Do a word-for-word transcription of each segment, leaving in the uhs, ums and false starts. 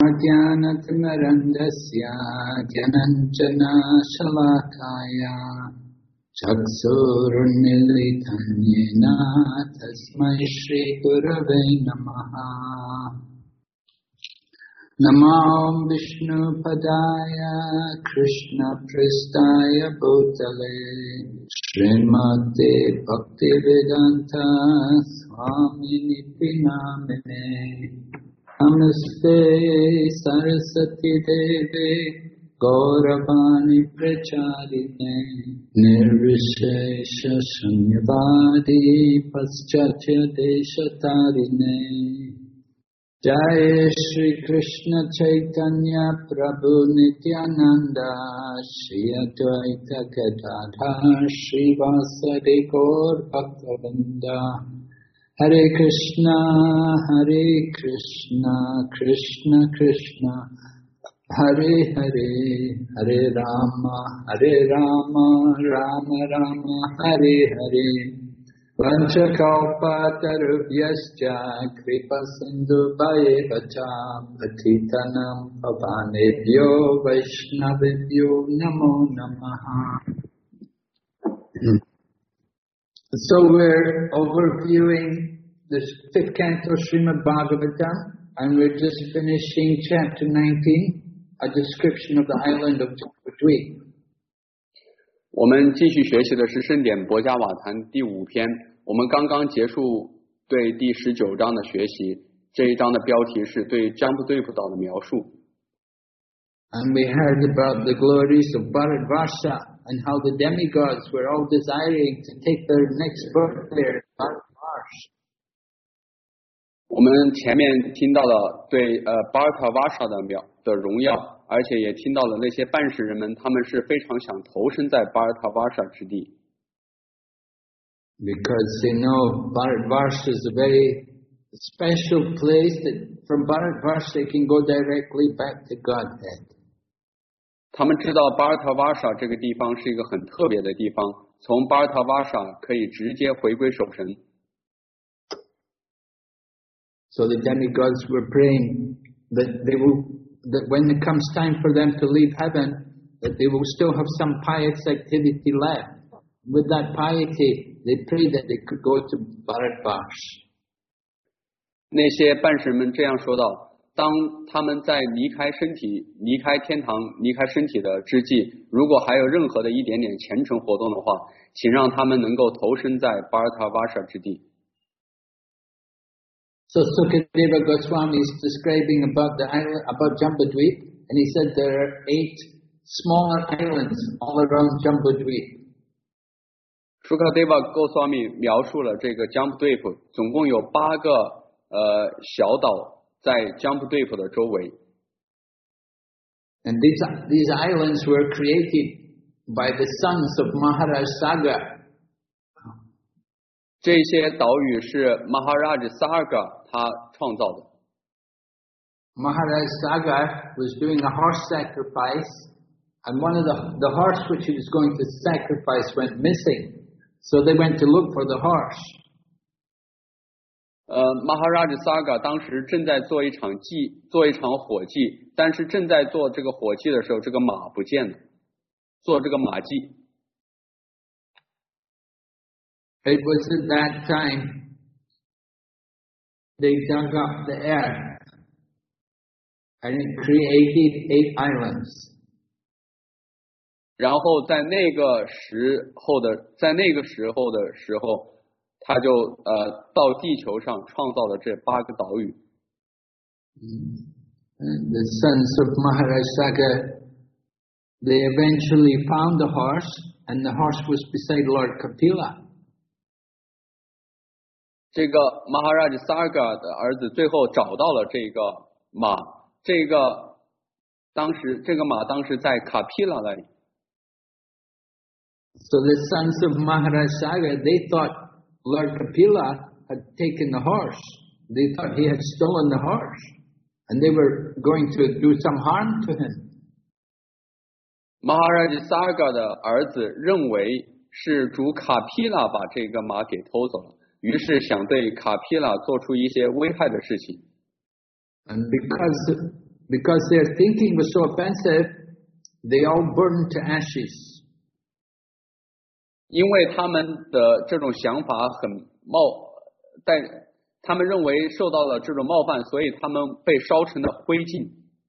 ज्ञानतिमिरन्धस्य ज्ञानञ्जना शलाकाया चक्षुरुन्मीलितं येन तस्मै श्रीगुरवे नमः। नमो विष्णुपदाय कृष्णपृष्ठाय भूतले श्रीमते भक्तिवेदान्त स्वामिनिति नामिने। नमस्ते सरस्वती देवे गौरवाणी प्रचारिणे निर्विशेष शून्यवादी पाश्चात्य देशतारिणे। जय श्री कृष्ण चैतन्य प्रभु नित्यानंद श्री अद्वैत गदाधर श्रीवासदि गौर भक्तवृंद। हरे कृष्णा हरे कृष्णा कृष्ण कृष्ण हरे हरे हरे राम हरे राम राम राम हरे हरे। वंशकल्पतरुभ्यश्च कृपासिन्धुभ्येव च पतितानां पावनेभ्यो वैष्णवेभ्यो नमो नमः। So we're overviewing the fifth canto Srimad Bhagavatam, and we're just finishing chapter nineteen, a description of the island of Jambudvip. 我们继续学习的是圣典博伽瓦坛第五篇，我们刚刚结束对第十九章的学习，这一章的标题是对Jambudvip岛的描述。 And we heard about the glories of Bharatvarsha and how the demigods were all desiring to take their next birth there, Bharatvarsha. 我们前面听到了对呃巴尔塔瓦沙的描的荣耀，而且也听到了那些办事人们，他们是非常想投身在巴尔塔瓦沙之地。 Because they know Bharatvarsha is a very special place that from Bharatvarsha they can go directly back to Godhead. 他们知道巴尔塔瓦沙这个地方是一个很特别的地方，从巴尔塔瓦沙可以直接回归守神。 So the demigods were praying that they will, that when it comes time for them to leave heaven, that they will still have some pious activity left. With that piety, they pray that they could go to Bharatvarsha. 那些办事们这样说道：当他们在离开身体、离开天堂、离开身体的之际，如果还有任何的一点点虔诚活动的话，请让他们能够投身在巴尔塔瓦沙之地。 So Sukadeva Goswami is describing about the island, about Jambudvip, and he said there are eight smaller islands all around Jambudvip. Sukadeva Goswami 描述了这个 Jambudvip 总共有八个呃小岛在 Jambudvip 的周围。 And these these islands were created by the sons of Maharaj Sagar. 这些岛屿是 Maharaj Sagar 他创造的。 Maharaj Sagar was doing a horse sacrifice, and one of the the horse which he was going to sacrifice went missing. So they went to look for the horse. 呃 ，Maharaj Sagar 当时正在做一场祭，做一场火祭，但是正在做这个火祭的时候，这个马不见了，做这个马祭。 It was at that time they dug up the earth and it created eight islands. 然后在那个时候的，在那个时候的时候，他就呃到地球上创造了这八个岛屿。 And the sons of Maharaj Sagar, they eventually found the horse, and the horse was beside Lord Kapila. 这个 Maharaj Sagar 的儿子最后找到了这个马，这个当时这个马当时在卡皮拉那里。 So the sons of Maharaj Sagar, they thought Lord Kapila had taken the horse. They thought he had stolen the horse, and they were going to do some harm to him. Maharaj Sagar 的儿子认为是主卡皮拉把这个马给偷走了，于是想对卡皮拉做出一些危害的事情。 And because because their thinking was so offensive, they all burned to ashes. 因为他们的这种想法很冒，但他们认为受到了这种冒犯，所以他们被烧成了灰烬。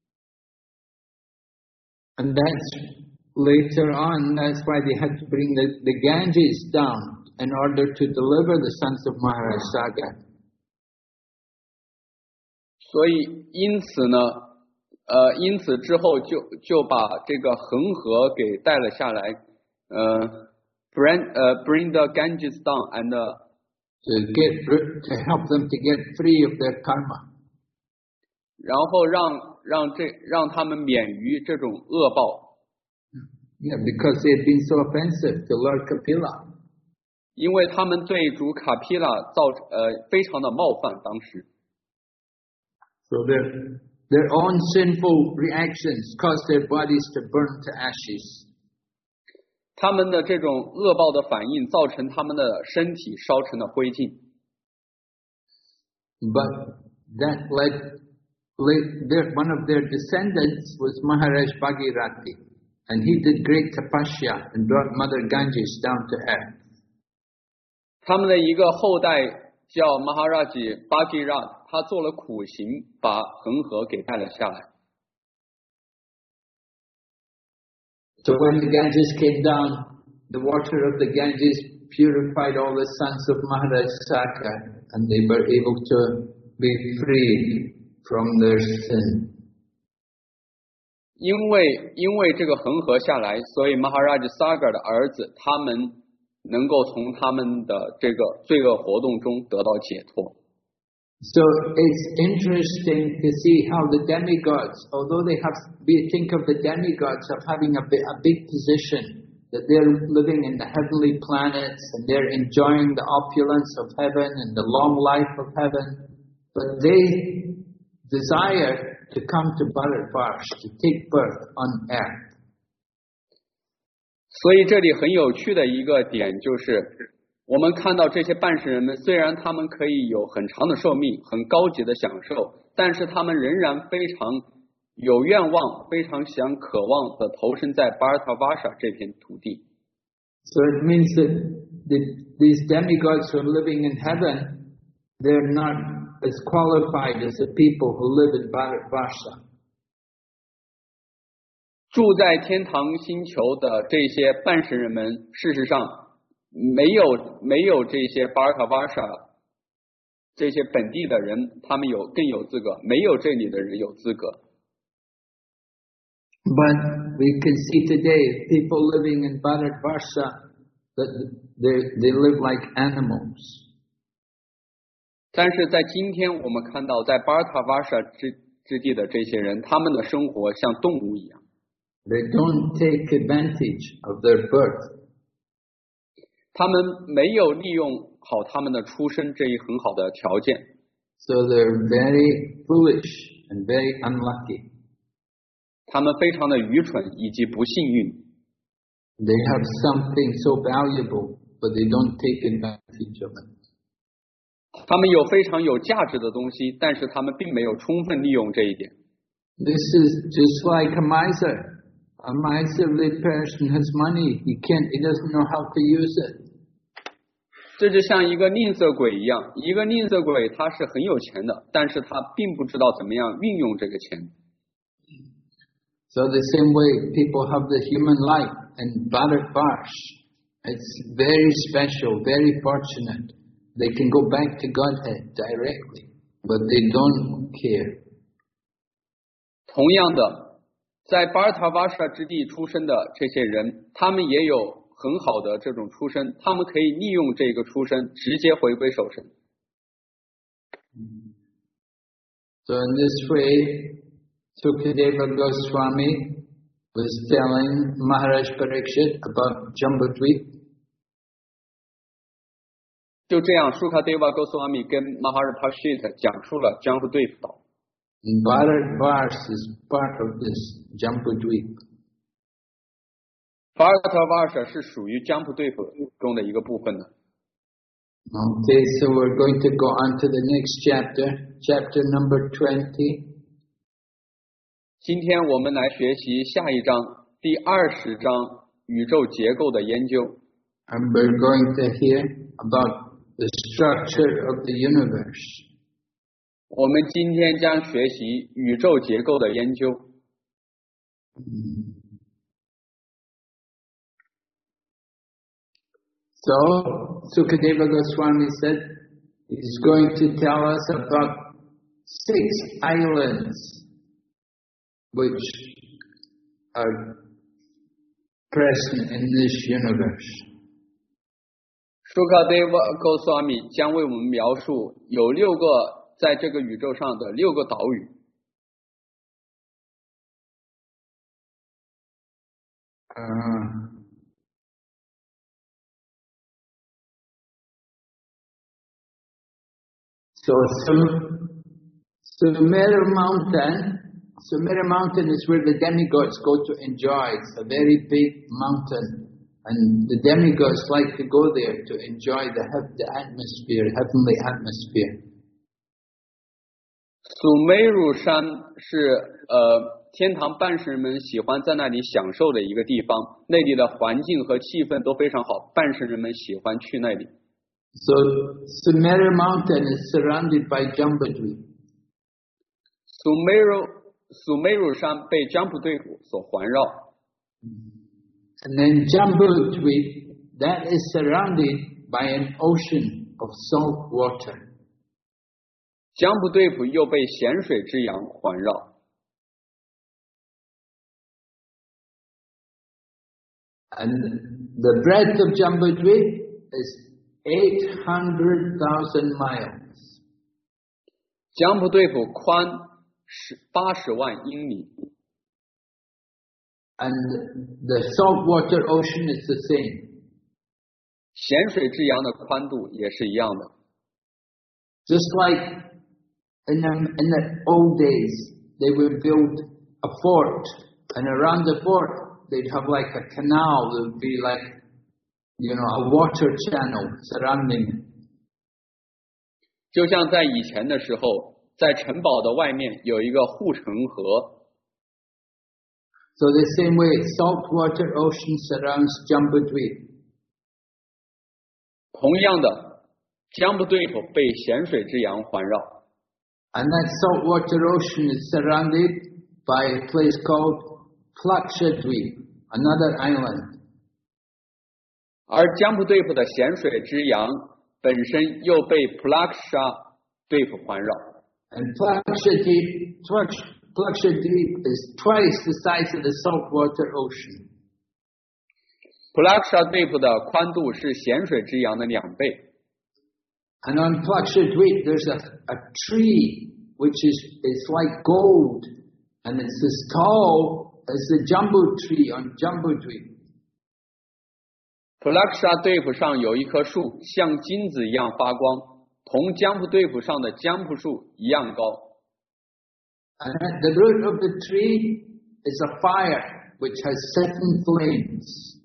And that's later on, that's why they had to bring the, the Ganges down in order to deliver the sons of Maharaj Sagar. 所以因此呢，呃，因此之后就就把这个恒河给带了下来，呃 ，bring 呃 bring the Ganges down and uh, to get to help them to get free of their karma. 然后让让这让他们免于这种恶报。 Yeah, because they had been so offensive to Lord Kapila. 因为他们对主卡皮拉造呃非常的冒犯，当时。 So their their own sinful reactions caused their bodies to burn to ashes. 他们的这种恶报的反应，造成他们的身体烧成了灰烬。 But that led, led their, one of their descendants was Maharaj Bhagirathi, and he did great tapasya and brought Mother Ganges down to earth. 他们的一个后代叫 Maharaji Bhagirath， 他做了苦行，把恒河给带了下来。 So when the Ganges came down, the water of the Ganges purified all the sons of Maharaj Sagar, and they were able to be freed from their sin. 因为因为这个恒河下来，所以 Maharaj Sagar 的儿子他们能够从他们的这个罪恶活动中得到解脱。 So it's interesting to see how the demigods, although they have, we think of the demigods of having a big, a big position, that they're living in the heavenly planets and they're enjoying the opulence of heaven and the long life of heaven, but they desire to come to Bharatvarsh, to take birth on earth. 所以这里很有趣的一个点就是，我们看到这些半神人们，虽然他们可以有很长的寿命、很高级的享受，但是他们仍然非常有愿望、非常想、渴望的投身在巴尔塔瓦沙这片土地。 So it means that the, these demigods who are living in heaven, they're not as qualified as the people who live in Bharatvarsha. 住在天堂星球的这些半神人们，事实上没有没有这些巴尔塔瓦沙这些本地的人，他们有更有资格，没有这里的人有资格。 But we can see today people living in Bharatvarsha that they they live like animals. 但是在今天我们看到，在巴尔塔瓦沙之之地的这些人，他们的生活像动物一样。 They don't take advantage of their birth. 他们没有利用好他们的出生这一很好的条件。 So they're very foolish and very unlucky. 他们非常的愚蠢以及不幸运。 They have something so valuable, but they don't take advantage of it. 他们有非常有价值的东西，但是他们并没有充分利用这一点。 This is just like a miser. A miserly person has money. He can't. He doesn't know how to use it. 这就像一个吝啬鬼一样，一个吝啬鬼他是很有钱的，但是他并不知道怎么样运用这个钱。 So the same way people have the human life in Bharatvarsh. It's very special, very fortunate. They can go back to Godhead directly, but they don't care. 同样的。在巴尔塔瓦沙之地出生的这些人，他们也有很好的这种出身，他们可以利用这个出身直接回归受神。 So in this way, Sukadeva Goswami was telling Maharaj Parikshit about Jambudvip. 就这样，苏卡德瓦戈斯瓦米跟马哈尔帕什特讲述了江户对付岛。 Bharatvarsh is part of this Jambudvip. 巴尔塔瓦沙是属于江户对付中的一个部分的。 Okay, so we're going to go on to the next chapter, chapter number twenty. 今天我们来学习下一章第二十章宇宙结构的研究。 And we're going to hear about the structure of the universe. 我们今天将学习宇宙结构的研究。 So, Sukadeva Goswami said he's going to tell us about six islands which are present in this universe. 苏卡德瓦高斯瓦米将为我们描述有六个在这个宇宙上的六个岛屿。 Uh, so, Sumera Mountain, Sumera Mountain is where the demigods go to enjoy. It's a very big mountain. And the demigods like to go there to enjoy the, the atmosphere, heavenly atmosphere. 苏梅鲁山是呃天堂办事人们喜欢在那里享受的一个地方，那里的环境和气氛都非常好，办事人们喜欢去那里。 So Sumera Mountain is surrounded by Jambudweep. 苏梅鲁苏梅鲁山被江普队府所环绕。 And then Jambudweep, that is surrounded by an ocean of salt water. 江普队府又被咸水之洋环绕。 And the breadth of Jambudweep is eight hundred thousand miles. 江普队府宽是八十万英里。 And the saltwater ocean is the same. 咸水之洋的宽度也是一样的。 Just like in the, in the old days, they would build a fort, and around the fort, they'd have like a canal. There would be like, you know, a water channel surrounding it. 就像在以前的时候，在城堡的外面有一个护城河。 So the same way, saltwater ocean surrounds Jambudweep. 同样的，江布对府被咸水之洋环绕。 And that saltwater ocean is surrounded by a place called Plakshadweep, another island. 而江布对府的咸水之洋本身又被普拉克沙对府环绕。 And Plakshadweep, Plakshadweep is twice the size of the saltwater ocean. 普拉克沙对府的宽度是咸水之洋的两倍。 And on Plakshadweep there's a, a tree which is it's like gold, and it's as tall as the Jambu tree on Jambudweep. 普拉克沙对府上有一棵树，像金子一样发光，同江普对府上的江普树一样高。 And at the root of the tree is a fire which has seven flames.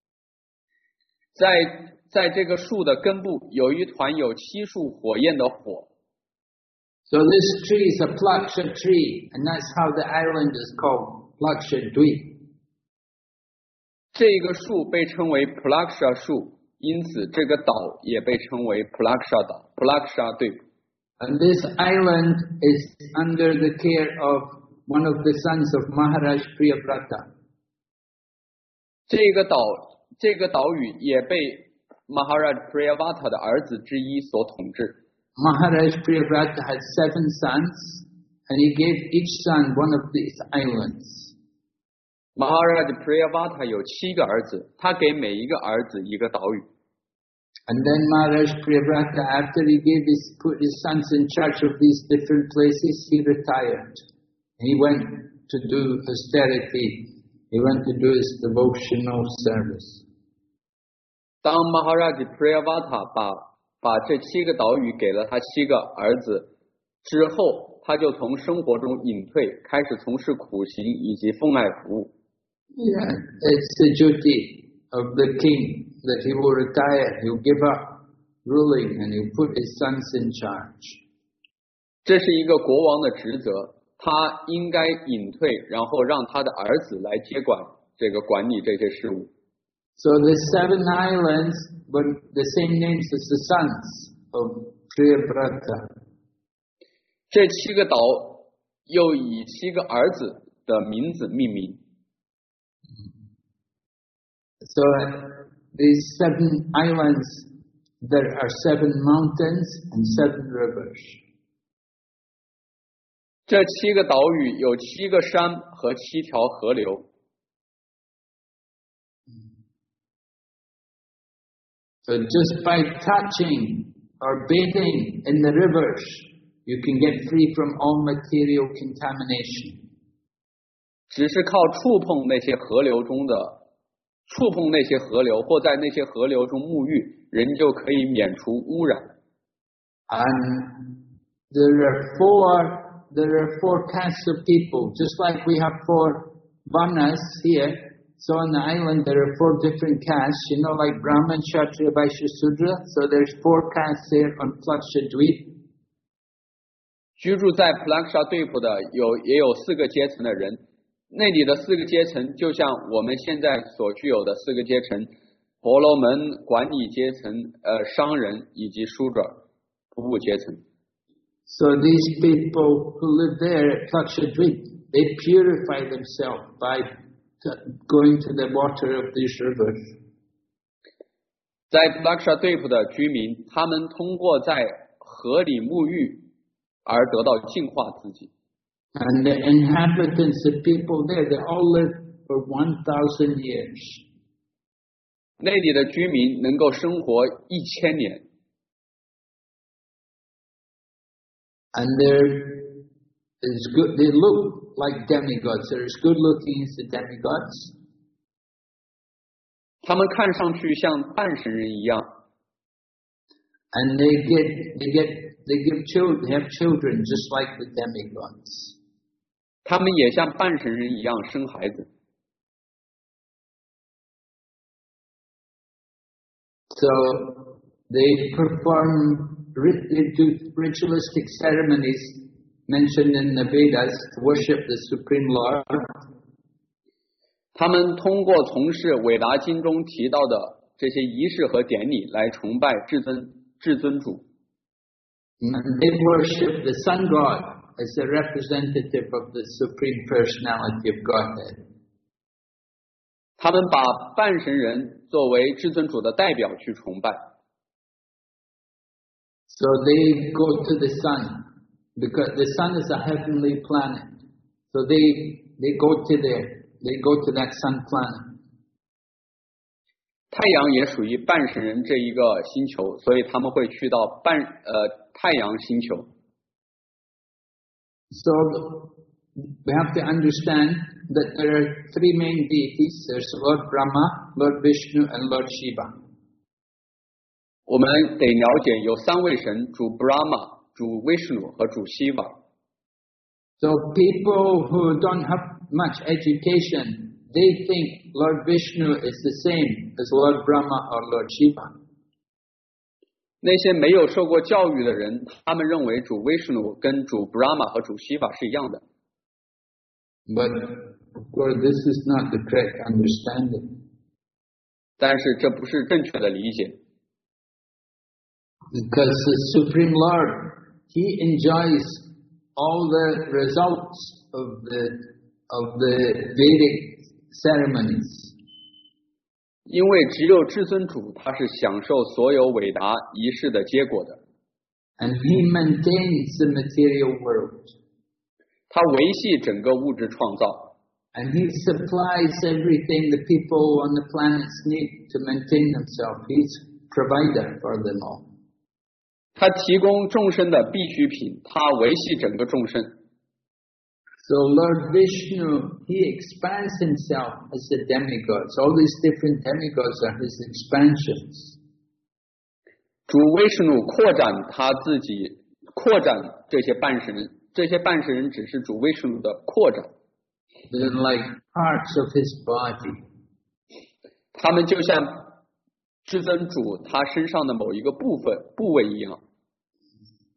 在在这个树的根部有一团有七束火焰的火。 So this tree is a Plaksha tree, and that's how the island is called, Plakshadweep. 这个树被称为普拉克沙树，因此这个岛也被称为普拉克沙岛，普拉克沙对府。 And this island is under the care of one of the sons of Maharaj Priyavrata. 这个岛这个岛屿也被 Maharaj Priyavata 的儿子之一所统治。 Maharaj Priyavrata had seven sons, and he gave each son one of these islands. Maharaj Priyavata 有七个儿子，他给每一个儿子一个岛屿。 And then Maharaj Priyavrata, after he gave his, put his sons in charge of these different places, he retired. He went to do austerity. He went to do his devotional service. 当 Maharaj Priyavata 把把这七个岛屿给了他七个儿子之后，他就从生活中隐退，开始从事苦行以及奉爱服务。 Yeah, it's the duty of the king that he will retire, he will give up ruling, and he will put his sons in charge. 这是一个国王的职责， 他应该隐退，然后让他的儿子来接管这个管理这些事务。 So the seven islands were the same names as the sons of Priyabrata. 这七个岛又以七个儿子的名字命名。 So these seven islands, there are seven mountains and seven rivers. 这七个岛屿有七个山和七条河流。 So just by touching or bathing in the rivers, you can get free from all material contamination. 只是靠触碰那些河流中的，触碰那些河流，或在那些河流中沐浴，人就可以免除污染。 And there are four, there are four castes of people, just like we have four varnas here. So on the island there are four different castes, you know, like Brahman, Kshatriya, Vaishya, Sudra. So there's four castes there on Lakshadweep. 居住在普拉克沙对普的有也有四个阶层的人，那里的四个阶层就像我们现在所具有的四个阶层：婆罗门、管理阶层、呃商人以及疏者服务阶层。 So these people who live there at Lakshadweep, they purify themselves by going to the water of these rivers. 在普拉克沙对普的居民，他们通过在河里沐浴而得到净化自己。 And the inhabitants, the people there, they all live for one thousand years. 那里的居民能够生活一千年。 And they're is good. They look like demigods. They're as good looking as the demigods. 他们看上去像半神人一样。 And they get, they get, they give children, they have children just like the demigods. 他们也像半神人一样生孩子。 So they perform, they do ritualistic ceremonies mentioned in the Vedas to worship the Supreme Lord. 他们通过从事韦达经中提到的这些仪式和典礼来崇拜至尊至尊主。 And they worship the sun god as the representative of the Supreme Personality of Godhead. 他们把半神人作为至尊主的代表去崇拜。 So they go to the sun, because the sun is a heavenly planet. So they they go to there, they go to that sun planet. 太阳也属于半神人这一个星球，所以他们会去到半呃太阳星球。 So we have to understand that there are three main deities. There's Lord Brahma, Lord Vishnu, and Lord Shiva. 我们得了解有三位神：主 Brahma、主 Vishnu 和主 Shiva。 So people who don't have much education, they think Lord Vishnu is the same as Lord Brahma or Lord Shiva. 那些没有受过教育的人，他们认为主 Vishnu 跟主 Brahma 和主 Shiva 是一样的。 But of course, this is not the correct understanding. 但是这不是正确的理解。 Because the Supreme Lord, He enjoys all the results of the of the Vedic ceremonies. 因为只有至尊主，他是享受所有伟达仪式的结果的。 And He maintains the material world. 他维系整个物质创造。 And He supplies everything the people on the planets need to maintain themselves. He's provider for them all. 他提供众生的必需品，他维系整个众生。 So Lord Vishnu, He expands Himself as the demigods. All these different demigods are His expansions. 主 Vishnu 扩展他自己，扩展这些半神人，这些半神人只是主 Vishnu 的扩展。 They're like parts of His body. 他们就像至尊主他身上的某一个部分部位一样。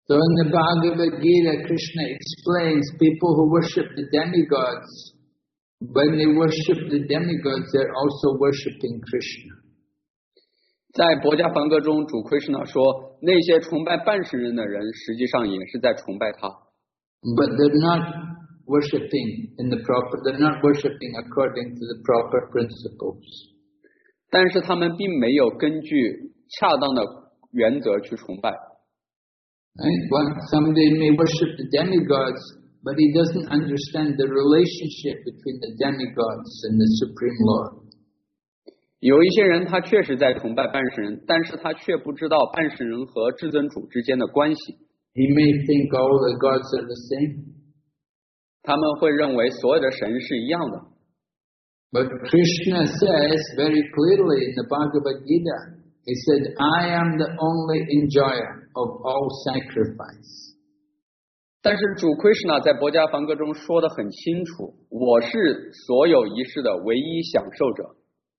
So in the Bhagavad Gita, Krishna explains people who worship the demigods, when they worship the demigods, they're also worshiping Krishna. 在博伽梵歌中，主Krishna说，那些崇拜半神人的人，实际上也是在崇拜他。 But they're not worshipping in the proper, they're not worshipping according to the proper principles. 但是他们并没有根据恰当的原则去崇拜。 Right? Well, somebody may worship the demigods, but he doesn't understand the relationship between the demigods and the Supreme Lord. 有一些人他确实在崇拜半神人，但是他却不知道半神人和至尊主之间的关系。 He may think all the gods are the same. 他们会认为所有的神是一样的。 But Krishna says very clearly in the Bhagavad Gita, he said, I am the only enjoyer of all sacrifice. 但是主 Krishna 在博伽梵歌中说得很清楚，我是所有仪式的唯一享受者。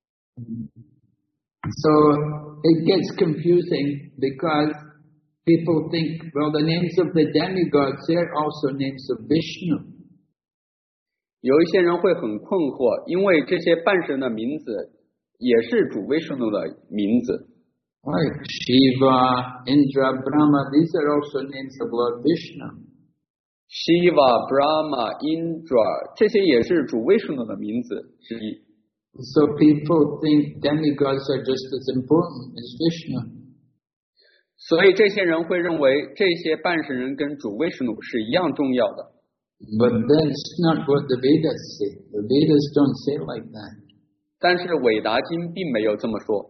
So it gets confusing because people think, well, the names of the demigods, they're also names of Vishnu. 有一些人会很困惑，因为这些半神的名字也是主Vishnu的名字。 Like Shiva, Indra, Brahma, these are also names of Lord Vishnu. Shiva, Brahma, Indra, 这些也是主Vishnu的名字之一。 So people think demigods are just as important as Vishnu. 所以这些人会认为这些半神人跟主Vishnu是一样重要的。 But that's not what the Vedas say. The Vedas don't say like that. 但是韦达经并没有这么说。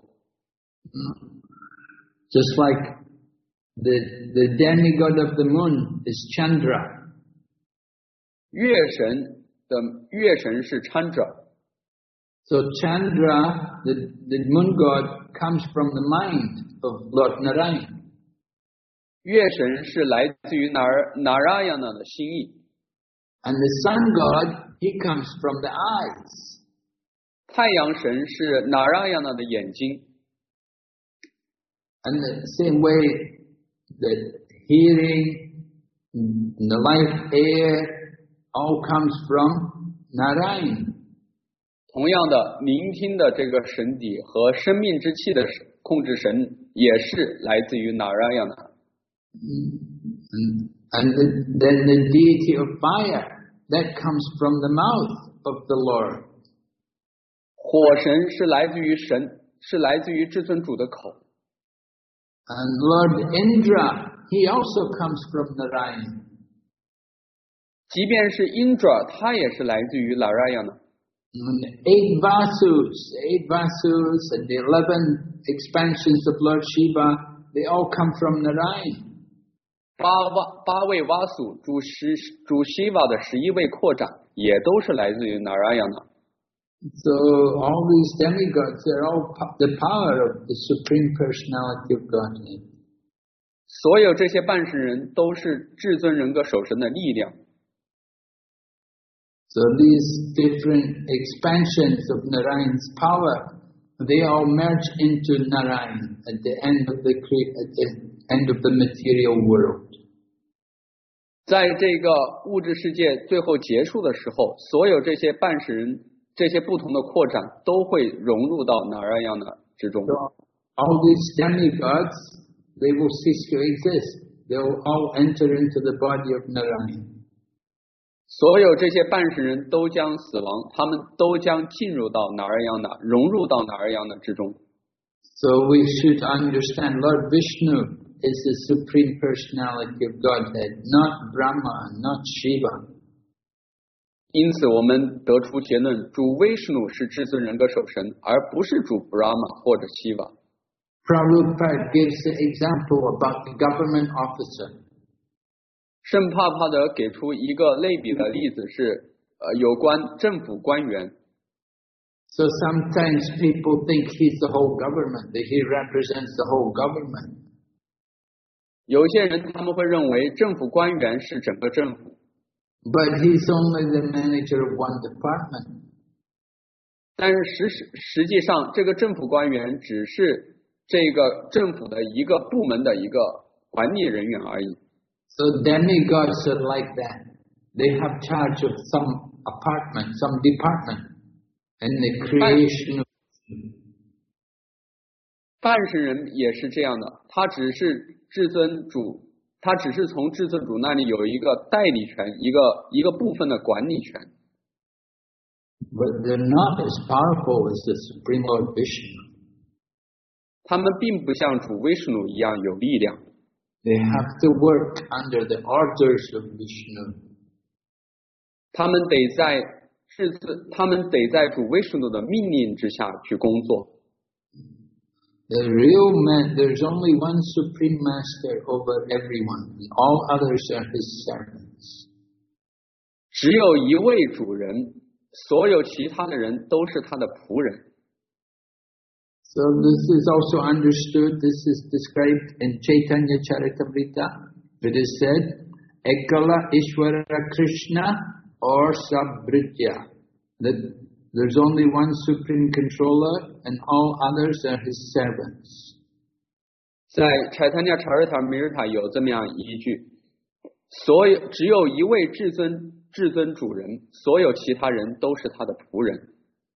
Just like the the demigod of the moon is Chandra. 月神的月神是 Chandra。 So Chandra, the, the moon god, comes from the mind of Lord Narayan. 月神是来自于 Nar Narayana 的心意。 And the sun god, he comes from the eyes. 太阳神是 Narayana 的眼睛。 And the same way that hearing, the life air, all comes from Narayan. 同样的，聆听的这个神底和生命之气的控制神也是来自于 Narayana。 And, and the, then the deity of fire, that comes from the mouth of the Lord. 火神是来自于神，是来自于至尊主的口。 And Lord Indra, he also comes from Narayan. 即便是 Indra， 他也是来自于 Narayana。 And the eight Vasus, eight Vasus and the eleven expansions of Lord Shiva, they all come from Narayan. 八瓦八位瓦苏主十主 Shiva 的十一位扩展，也都是来自于 Narayana。 So all these demigods, they're all the power of the Supreme Personality of Godhead. 所有这些半神人都是至尊人格守神的力量。 So these different expansions of Narayan's power, they all merge into Narayan at the end of the at the end of the material world. 在这个物质世界最后结束的时候，所有这些半神人，这些不同的扩展都会融入到 Narayana 之中。 So all these demigods, they will cease to exist. They will all enter into the body of Narayan. 所有这些半神人都将死亡，他们都将进入到 Narayana， 融入到 Narayana 之中。 So we should understand Lord Vishnu is the Supreme Personality of Godhead, not Brahma, not Shiva. 因此我们得出结论，主 Vishnu 是至尊人格守神，而不是主 Brahma 或者 Shiva。 Prabhupada gives the example about the government officer. 圣帕帕德给出一个类比的例子是，呃，有关政府官员。 So sometimes people think he's the whole government, that he represents the whole government. 有些人他们会认为政府官员是整个政府。 But he's only the manager of one department. 但是实实际上，这个政府官员只是这个政府的一个部门的一个管理人员而已。 So demigods are like that. They have charge of some apartment, some department in the creation of. 半神人也是这样的，他只是至尊主，他只是从至尊主那里有一个代理权，一个一个部分的管理权。 But they're not as powerful as the Supreme Lord Vishnu. 他们并不像主威什努一样有力量。 They have to work under the orders of Vishnu. 他们得在至尊，他们得在主威什努的命令之下去工作。 The real man, there's only one supreme master over everyone, and all others are his servants. 只有一位主人，所有其他的人都是他的仆人。 So this is also understood, this is described in Chaitanya Charitamrita. It is said, Ekala Ishvara Krishna or Sabhritya. That there's only one supreme controller and all others are his servants. 在柴塔尼亚查尔塔米尔塔有这么样一句，所有只有一位至尊至尊主人，所有其他人都是他的仆人。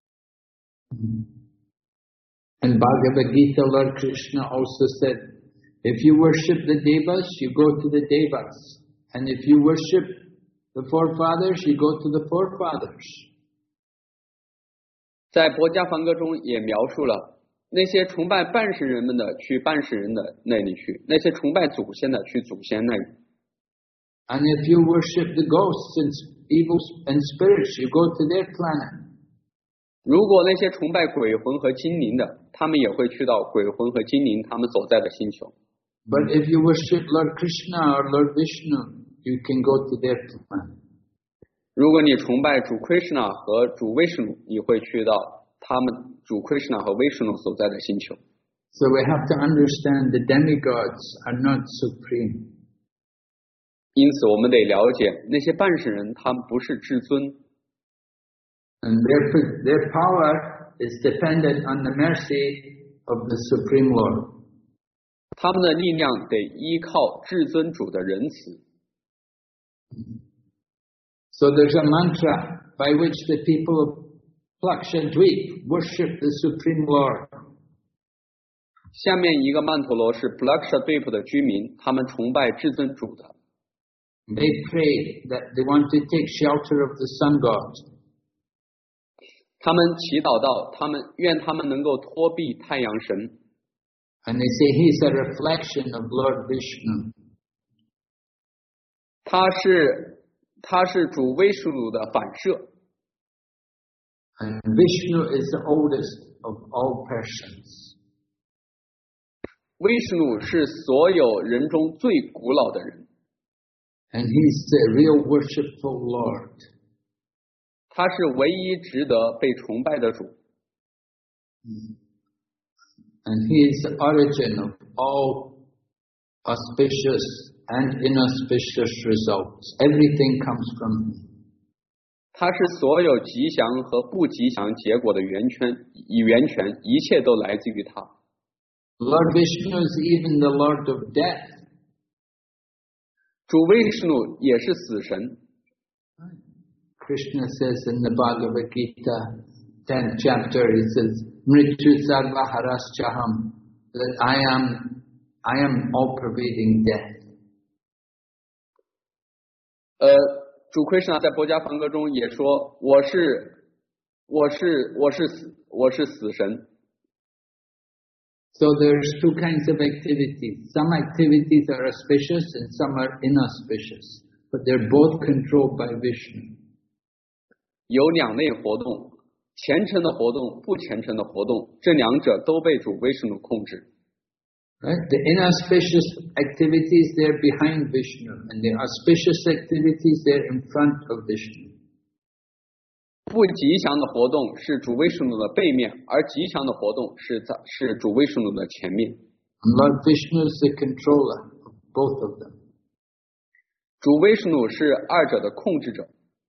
In Bhagavad Gita, Lord Krishna also said, if you worship the Devas, you go to the Devas. And if you worship the forefathers, you go to the forefathers. 在博家梵歌中也描述了那些崇拜半神人们的去半神人的那里去，那些崇拜祖先的去祖先那里。 And if you worship the ghosts and evil and spirits, you go to their planet. 如果那些崇拜鬼魂和精灵的，他们也会去到鬼魂和精灵他们所在的星球。 But if you worship Lord Krishna or Lord Vishnu, you can go to their planet. 如果你崇拜主 Krishna 和主 Vishnu， 你会去到他们主 Krishna 和 Vishnu 所在的星球。 So we have to understand the demigods are not supreme. 因此，我们得了解那些半神人，他们不是至尊。 And their, their power is dependent on the mercy of the Supreme Lord. 他们的力量得依靠至尊主的仁慈。 So there's a mantra by which the people of Plakshadweep worship the Supreme Lord. 下面一个曼陀罗是 Plakshadweep 的居民，他们崇拜至尊主的。 They pray that they want to take shelter of the sun god. 他们祈祷到，他们愿他们能够脱避太阳神。 And they say he's a reflection of Lord Vishnu. 他是他是主威什努的反射。 And Vishnu is the oldest of all persons. 威什努是所有人中最古老的人。 And he's the real worshipful Lord. 他是唯一值得被崇拜的主。 And he is the origin of all auspicious and inauspicious results. Everything comes from him. 他是所有吉祥和不吉祥结果的源泉，源泉，一切都来自于他。 Lord Vishnu is even the Lord of death. 主威什努也是死神。 Krishna says in the Bhagavad Gita, tenth chapter, he says, Mrityu sarva haraschaham, that I am, I am all-pervading death. 呃，主 Krishna 在《博家梵歌》中也说，我是，我是，我是死，我是死神。 So there's two kinds of activities. Some activities are auspicious and some are inauspicious, but they're both controlled by Vishnu. 有两类活动，虔诚的活动，不虔诚的活动，这两者都被主威什努控制。 Right? The inauspicious activities, they're behind Vishnu, and the auspicious activities, they're in front of Vishnu. 不吉祥的活动是主威什努的背面，而吉祥的活动是在是主威什努的前面。 And Lord Vishnu is the controller of both of them. 主威什努是二者的控制者。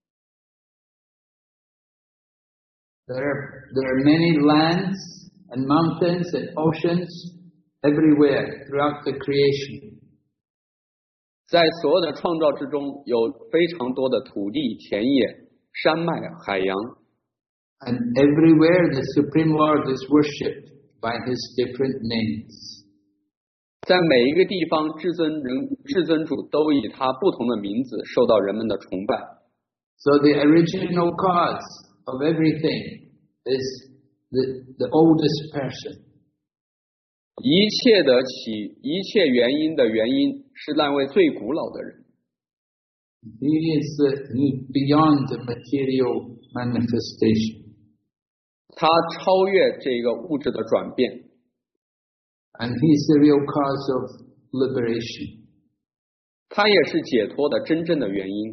There are, there are many lands and mountains and oceans everywhere throughout the creation. 在所有的创造之中，有非常多的土地、田野、山脉、海洋。 And everywhere the Supreme Lord is worshipped by His different names. 在每一个地方，至尊人、至尊主都以他不同的名字受到人们的崇拜。 So the original cause of everything is the, the oldest person. 一切的起，一切原因的原因是那位最古老的人。 He is the, he beyond the material manifestation. 他超越这个物质的转变。 And He's the real cause of liberation. 他也是解脱的真正的原因。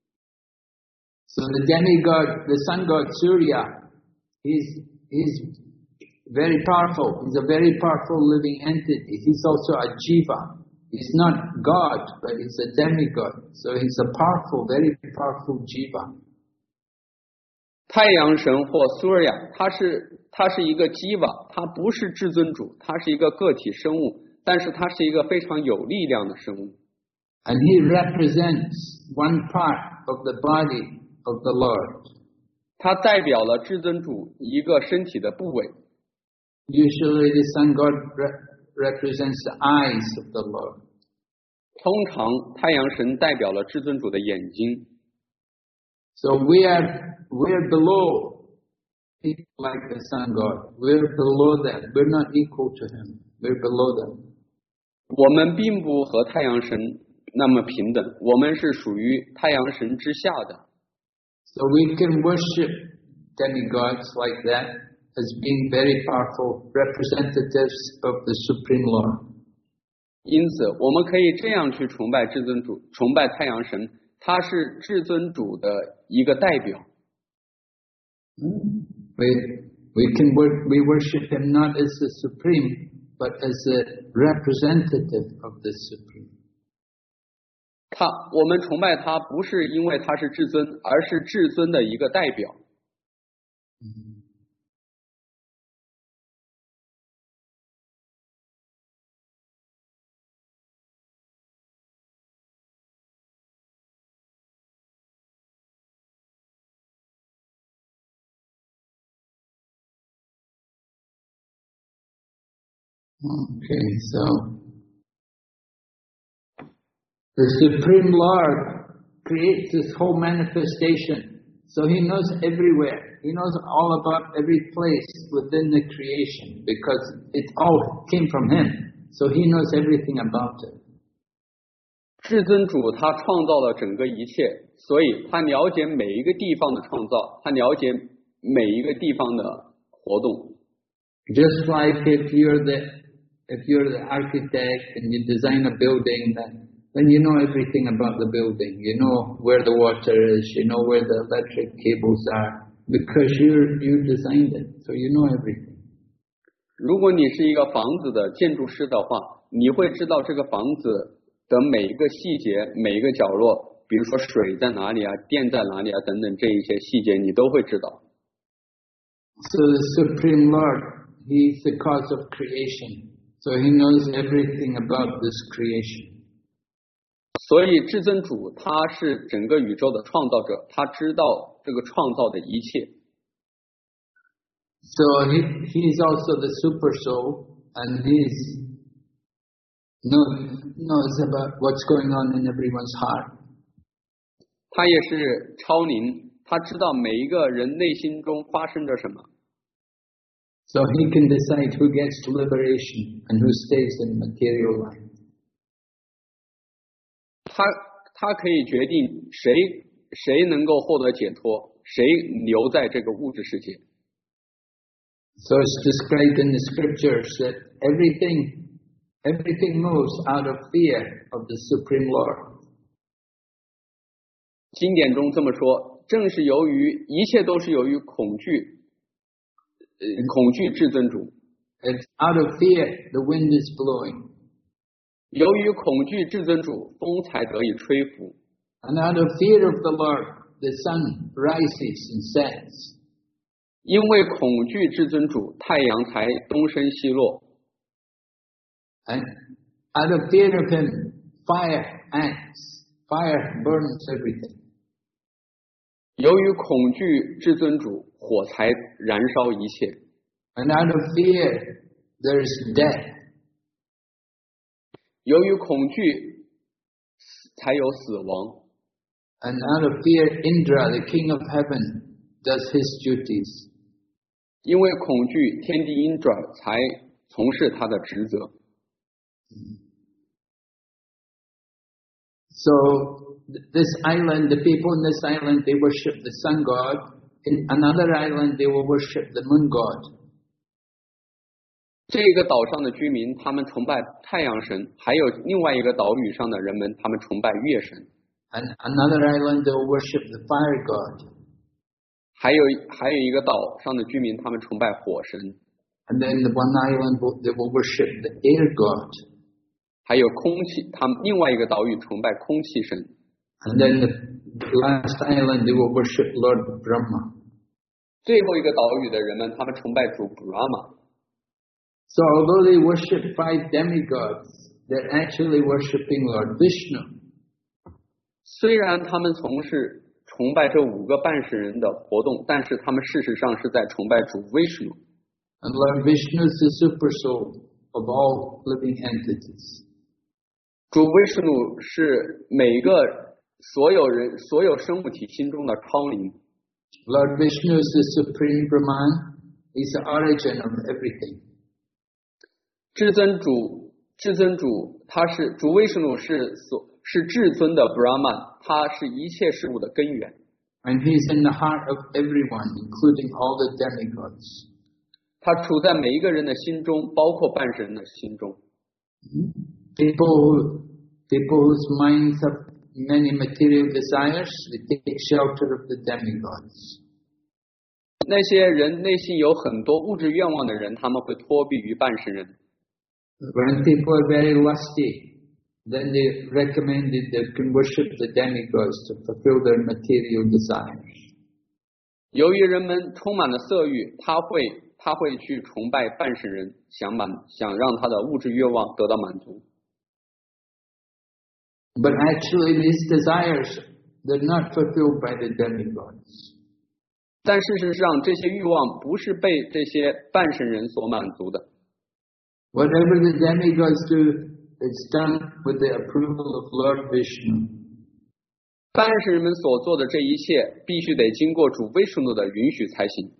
So the demigod, the sun god Surya, he's, he's very powerful. He's a very powerful living entity. He's also a jiva. He's not God, but he's a demigod. So he's a powerful, very powerful jiva. 太阳神或苏尔雅，他是他是一个基瓦，他不是至尊主，他是一个个体生物，但是他是一个非常有力量的生物。 And he represents one part of the body of the Lord. 他代表了至尊主一个身体的部位。 Usually the sun god re- represents the eyes of the Lord. 通常太阳神代表了至尊主的眼睛。 So we are we're below people like the sun god. We're below them. We're not equal to him. We're below them. 我们并不和太阳神那么平等，我们是属于太阳神之下的。 So we can worship demigods like that as being very powerful representatives of the Supreme Lord. 因此，我们可以这样去崇拜至尊主，崇拜太阳神，他是至尊主的一个代表。 We we can work, we worship him not as the Supreme, but as a representative of the Supreme. 他，我们崇拜他不是因为他是至尊，而是至尊的一个代表。 Okay, so the Supreme Lord creates this whole manifestation. So he knows everywhere. He knows all about every place within the creation because it all came from him. So he knows everything about it. 至尊主他创造了整个一切，所以他了解每一个地方的创造，他了解每一个地方的活动。 Just like if you're the if you're the architect and you design a building, then then you know everything about the building. You know where the water is, you know where the electric cables are, because you you designed it, so you know everything. 如果你是一个房子的建筑师的话，你会知道这个房子的每一个细节，每一个角落，比如说水在哪里啊，电在哪里啊，等等这一些细节你都会知道。 So the Supreme Lord, He's the cause of creation, so He knows everything about this creation. 所以至尊主他是整个宇宙的创造者，他知道这个创造的一切。 So he he's also the super soul, and he's knows knows about what's going on in everyone's heart. 他也是超灵，他知道每一个人内心中发生着什么。 So he can decide who gets liberation and who stays in material life. 他他可以决定谁谁能够获得解脱，谁留在这个物质世界。 So it's described in the scriptures that everything everything moves out of fear of the Supreme Lord. 经典中这么说，正是由于一切都是由于恐惧，呃，恐惧至尊主。 It's out of fear the wind is blowing. 由于恐惧至尊主，风才得以吹拂。 And out of fear of the Lord, the sun rises and sets. 因为恐惧至尊主，太阳才东升西落。 And out of fear of him, fire acts. Fire burns everything. 由于恐惧至尊主，火才燃烧一切。 And out of fear, there is death. 由于恐惧，才有死亡。 And out of fear, Indra, the king of heaven, does his duties. 因为恐惧，天帝 Indra 才从事他的职责。 So this island, the people in this island, they worship the sun god. In another island, they will worship the moon god. 这个岛上的居民，他们崇拜太阳神；还有另外一个岛屿上的人们，他们崇拜月神。 And another island, they will worship the fire god. 还有还有一个岛上的居民，他们崇拜火神。 And then the one island, they will worship the air god. 还有空气，他们另外一个岛屿崇拜空气神。 And then the last island, they will worship Lord Brahma. 最后一个岛屿的人们，他们崇拜主 Brahma。 So although they worship five demigods, they're actually worshiping Lord Vishnu. 虽然他们从事崇拜这五个半神人的活动，但是他们事实上是在崇拜主 Vishnu。 And Lord Vishnu is the super soul of all living entities. 主 Vishnu 是每个所有人所有生物体心中的超灵。 Lord Vishnu is the supreme Brahman. He's the origin of everything. 至尊主，至尊主，他是主 Vishnu 是所是至尊的 Brahman， 他是一切事物的根源。 And he's in the heart of everyone, including all the demigods. 他处在每一个人的心中，包括半神的心中。 People who, people whose minds have many material desires, they take shelter of the demigods. 那些人内心有很多物质愿望的人，他们会托庇于半神人。 When people are very lusty, then they recommend that they can worship the demigods to fulfill their material desires. 由于人们充满了色欲，他会他会去崇拜半神人，想满想让他的物质愿望得到满足。 But actually, these desires, they're not fulfilled by the demigods. 但事实上，这些欲望不是被这些半神人所满足的。 Whatever the demigods do, it's done with the approval of Lord Vishnu. 半神人们所做的这一切，必须得经过主 Vishnu 的允许才行。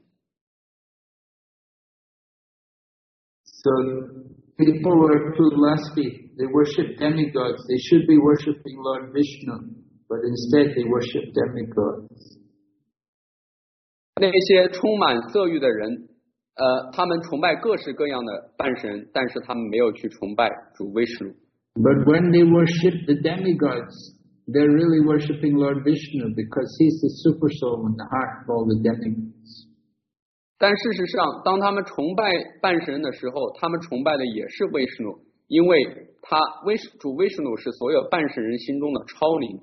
So people who are too lusty, they worship demigods. They should be worshiping Lord Vishnu, but instead they worship demigods. 那些充满色欲的人，呃，他们崇拜各式各样的半神，但是他们没有去崇拜主 Vishnu。 But when they worship the demigods, they're really worshiping Lord Vishnu because he's the super soul in the heart of all the demigods. 但事实上，当他们崇拜半神的时候，他们崇拜的也是 Vishnu， 因为他主 Vishnu 是所有半神人心中的超灵。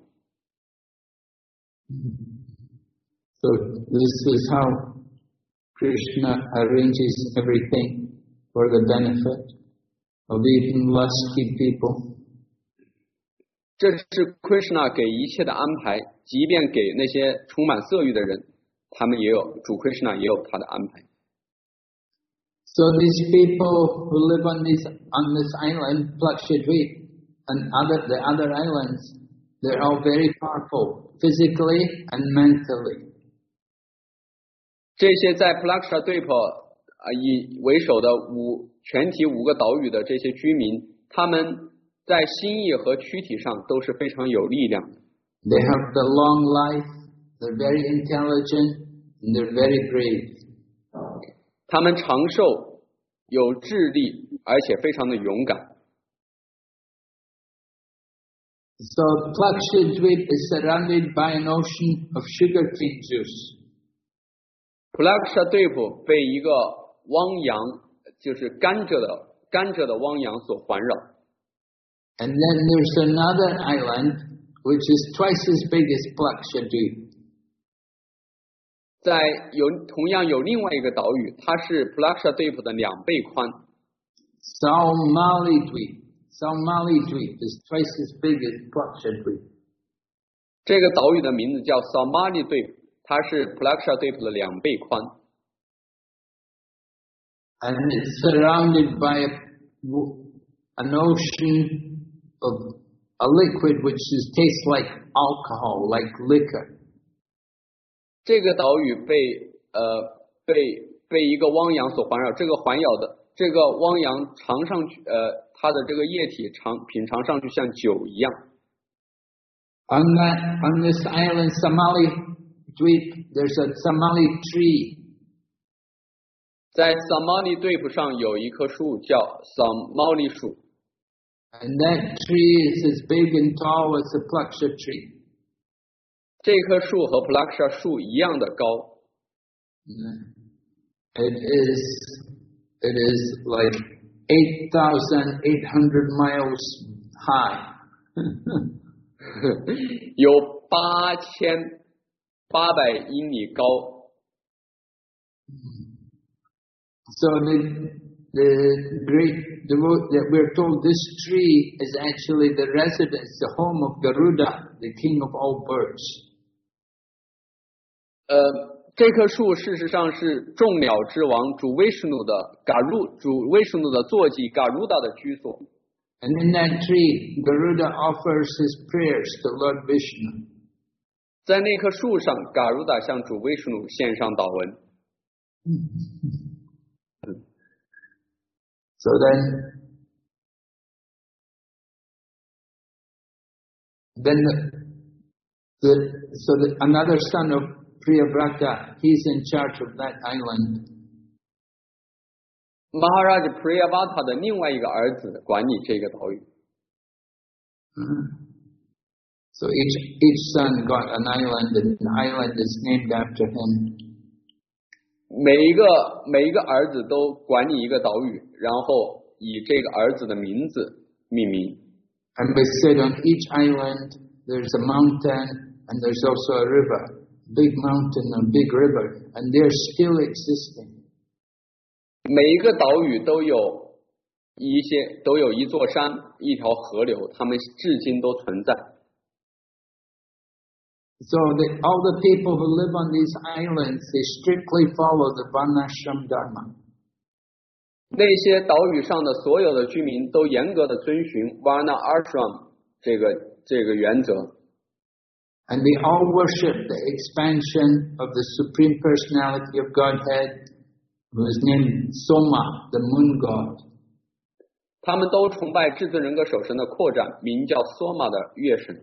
So this is how Krishna arranges everything for the benefit of even lusty people. 这是 Krishna 给一切的安排，即便给那些充满色欲的人，他们也有主 Krishna 也有他的安排。 So these people who live on this on this island, Plakshadweep, and other the other islands, they're all very powerful physically and mentally. 这些在 Plakshadweep 啊以为首的五全体五个岛屿的这些居民，他们在心意和躯体上都是非常有力量的。 They have the long life, they're very intelligent, and they're very brave. 他们长寿，有智力，而且非常的勇敢。 So Plakshadweep is surrounded by an ocean of sugarcane juice. Plakshadweep 被一个汪洋，就是甘蔗的甘蔗的汪洋所环绕。 And then there's another island which is twice as big as Plakshadweep. 在有同样有另外一个岛屿，它是 Plakshadweep 的两倍宽。 Saumali Dweep. Somali Dweep is twice as big as Plaksha Dweep. 这个岛屿的名字叫 Somali Dweep， 它是 Plaksha Dweep 的两倍宽。 And it's surrounded by a, an ocean of a liquid which is, tastes like alcohol, like liquor. 这个岛屿被呃被被一个汪洋所环绕，这个环绕的这个汪洋尝上去，呃，它的这个液体尝品尝上去像酒一样。 On that, on this island, Somali Dweep, there's a Somali tree. 在 Somali Dweep 上有一棵树叫 Somali 树。 And that tree is as big and tall as the Plaksha tree. 这棵树和 Plaksha 树一样的高。 It is, it is like eight thousand eight hundred miles high. 有八千八百英里高。 So the the great that we're told this tree is actually the residence, the home of Garuda, the king of all birds. 呃，这棵树事实上是众鸟之王主威什努的 Garu 主威什努的坐骑 Garuda 的居所。 And in that tree, Garuda offers his prayers to Lord Vishnu. 在那棵树上 ，Garuda 向主威什努献上祷文。 So then, then the, the so the, another son of Priyavrata, he's in charge of that island. Maharaj Priyavata 的另外一个儿子管理这个岛屿。 Mm. So each each son got an island, and the island is named after him. 每一个每一个儿子都管理一个岛屿，然后以这个儿子的名字命名。 And we said on each island there's a mountain and there's also a river, big mountain and big river, and they're still existing. 每一个岛屿都有一些都有一座山，一条河流，它们至今都存在。 So the, all the people who live on these islands, they strictly follow the Varnashram Dharma. 那些岛屿上的所有的居民都严格的遵循 Varna Ashram 这个这个原则。 And they all worship the expansion of the Supreme Personality of Godhead, who is named Soma, the moon god. 他们都崇拜至尊人格守神的扩展，名叫 Soma 的月神。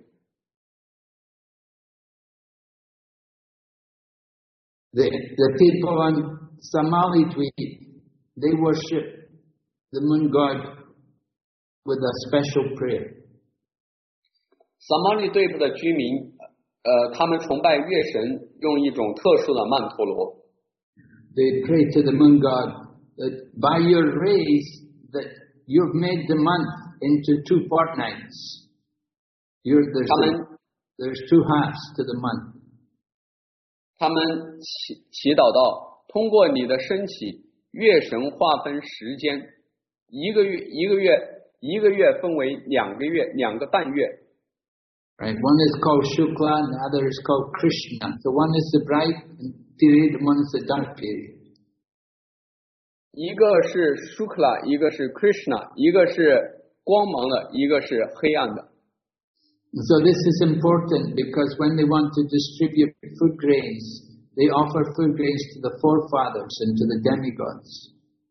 The, the people on Somali Dweep, they worship the moon god with a special prayer. Somali Dweep 的居民，呃，他们崇拜月神，用一种特殊的曼陀罗。 They pray to the moon god that by your rays that you've made the month into two fortnights. You're, there's, a, there's two halves to the month. 他们祈祈祷到，通过你的升起，月神划分时间，一个月一个月一个月分为两个月两个半月。 Right, one is called Shukla and the other is called Krishna. So one is the bright period and one is the dark period. 一个是 Shukla， 一个是 Krishna， 一个是光芒的，一个是黑暗的。 So this is important because when they want to distribute food grains, they offer food grains to the forefathers and to the demigods.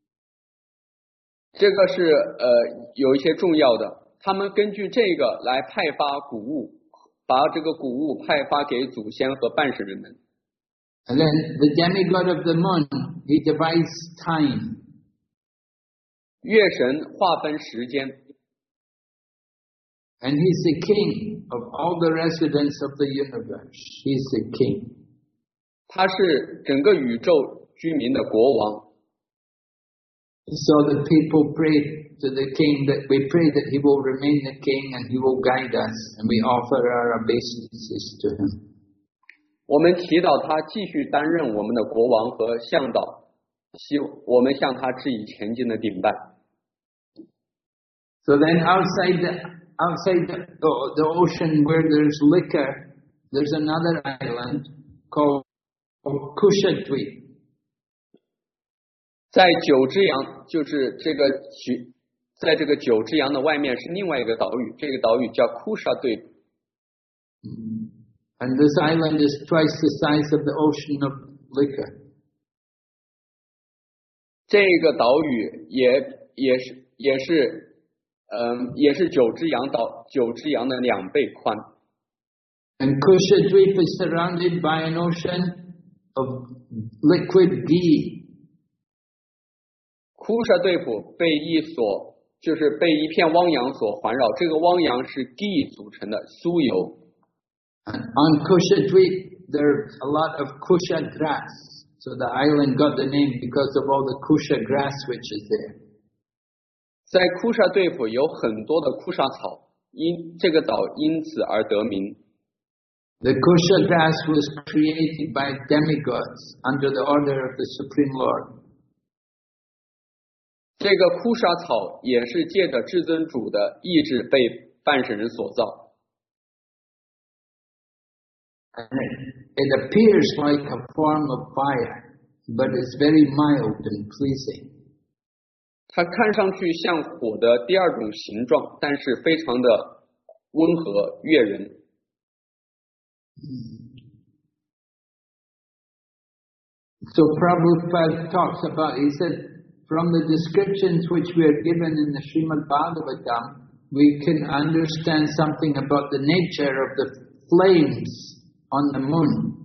这个是呃有一些重要的，他们根据这个来派发谷物，把这个谷物派发给祖先和半神人们。 And then the demigod of the moon, he divides time. 月神划分时间。 And he's the king of all the residents of the universe. He's the king. 他是整个宇宙居民的国王。 So the people pray to the king that we pray that he will remain the king and he will guide us, and we offer our obeisances to him. 我们祈祷他继续担任我们的国王和向导，希我们向他致以前进的顶拜。 So then outside the, outside the, the ocean where there's liquor, there's another island called Kushatweep. 在九只羊，就是这个九，在这个九只羊的外面是另外一个岛屿，这个岛屿叫库沙对。 And this island is twice the size of the ocean of liquor. 这个岛屿也也是也是，嗯，也是九只羊岛九只羊的两倍宽。 And Kushatweep is surrounded by an ocean of liquid ghee. 库沙对普被一所就是被一片汪洋所环绕，这个汪洋是 ghee 组成的酥油。 And on Kushatweep there's a lot of kusha grass, so the island got the name because of all the kusha grass which is there. 在库沙对普有很多的库沙草，因这个岛因此而得名。 The kusha grass was created by demigods under the order of the Supreme Lord. 这个库沙草也是借着至尊主的意志被半神人所造。 And it, it appears like a form of fire, but it's very mild and pleasing. 它看上去像火的第二种形状，但是非常的温和悦人。 So Prabhupada talks about, he said, from the descriptions which we are given in the Srimad Bhagavatam, we can understand something about the nature of the flames on the moon.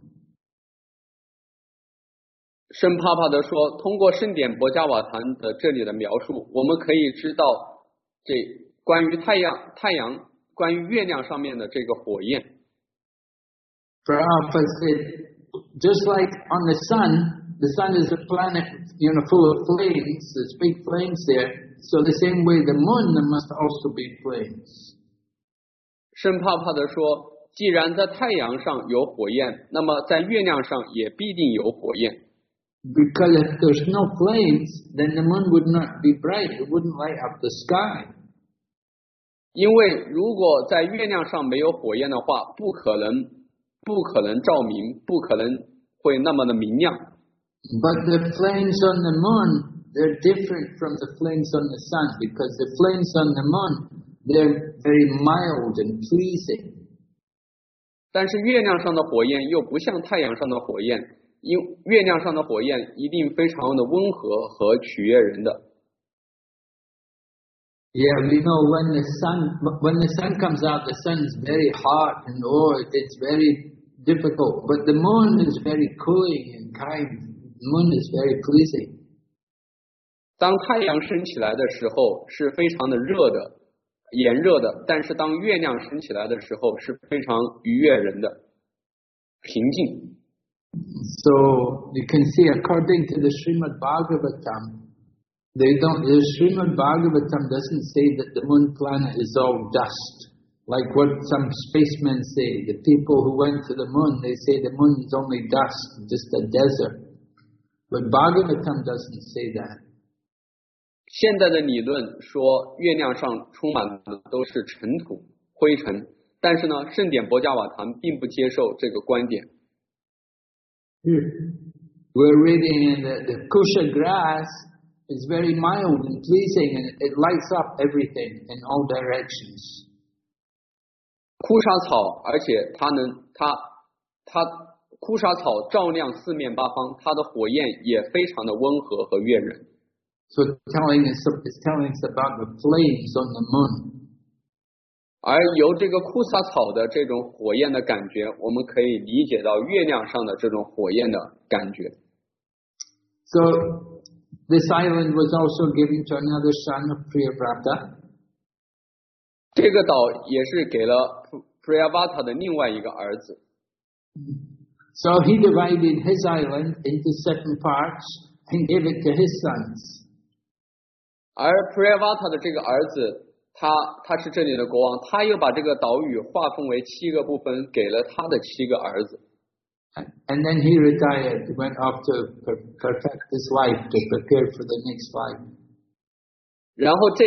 圣帕帕德说，通过圣典博迦瓦坛的这里的描述，我们可以知道这关于太阳、太阳、关于月亮上面的这个火焰。 Prabhupada said, just like on the sun, the sun is a planet, you know, full of flames. There's big flames there. So the same way, the moon, there must also be flames. 圣帕帕德说，既然在太阳上有火焰，那么在月亮上也必定有火焰。 Because if there's no flames, then the moon would not be bright. It wouldn't light up the sky. 因为如果在月亮上没有火焰的话，不可能不可能照明，不可能会那么的明亮。 But the flames on the moon, they're different from the flames on the sun, because the flames on the moon, they're very mild and pleasing. 但是月亮上的火焰又不像太阳上的火焰，因月亮上的火焰一定非常的温和和取悦人的。 Yeah, we know when the sun when the sun comes out, the sun is very hot and oh, it's very difficult. But the moon is very cooling and kind. The moon is very pleasing. 当太阳升起来的时候是非常的热的、炎热的，但是当月亮升起来的时候是非常愉悦人的、平静。 So you can see, according to the Srimad Bhagavatam, they don't. The Srimad Bhagavatam doesn't say that the moon planet is all dust, like what some spacemen say. The people who went to the moon, they say the moon is only dust, just a desert. But Bhagavatam doesn't say that. 现在的理论说月亮上充满的都是尘土、灰尘，但是呢，圣典博迦瓦坛并不接受这个观点。 We're reading in the, the kusha grass is very mild and pleasing, and it lights up everything in all directions. 枯沙草，而且它能，它它枯沙草照亮四面八方，它的火焰也非常的温和和悦人。 So telling us, it's telling us about the flames on the moon. 而由这个库萨草的这种火焰的感觉，我们可以理解到月亮上的这种火焰的感觉。 So this island was also given to another son of Priyavrata. 这个岛也是给了 Priyavata 的另外一个儿子。 So he divided his island into seven parts and gave it to his sons. 而 Priyavata 的这个儿子，他他是这里的国王，他又把这个岛屿划分为七个部分，给了他的七个儿子。 And then he retired, went off to perfect his life, to prepare for the next life. 然后这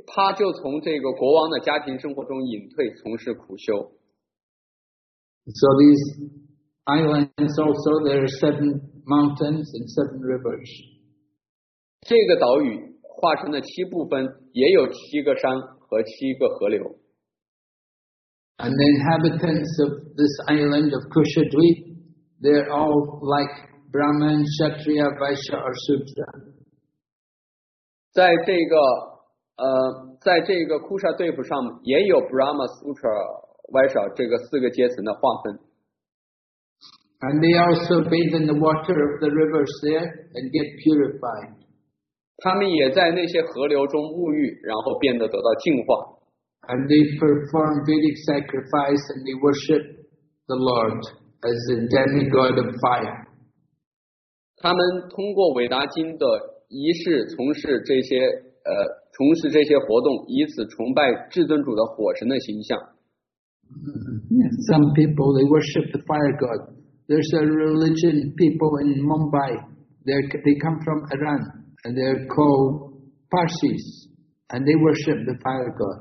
他就从这个国王的家庭生活中隐退，从事苦修。 So these islands also, there are seven mountains and seven rivers. 这个岛屿划成了七部分，也有七个山和七个河流。 And the inhabitants of this island of Kushadweep, they're all like Brahman, Kshatriya, Vaishya or Sudra. 在这个呃，在这个库沙对付上也有 Brahma, Sutra, Vaishya 这个四个阶层的划分。 And they also bathe in the water of the rivers there and get purified. 他们也在那些河流中沐浴，然后变得得到净化。 And they perform Vedic sacrifice and they worship the Lord as the demigod of fire. 他们通过韦达经的仪式从事这些呃从事这些活动，以此崇拜至尊主的火神的形象。 Some people they worship the fire god. There's a religion people in Mumbai. They they come from Iran and they're called Parsis, and they worship the fire god.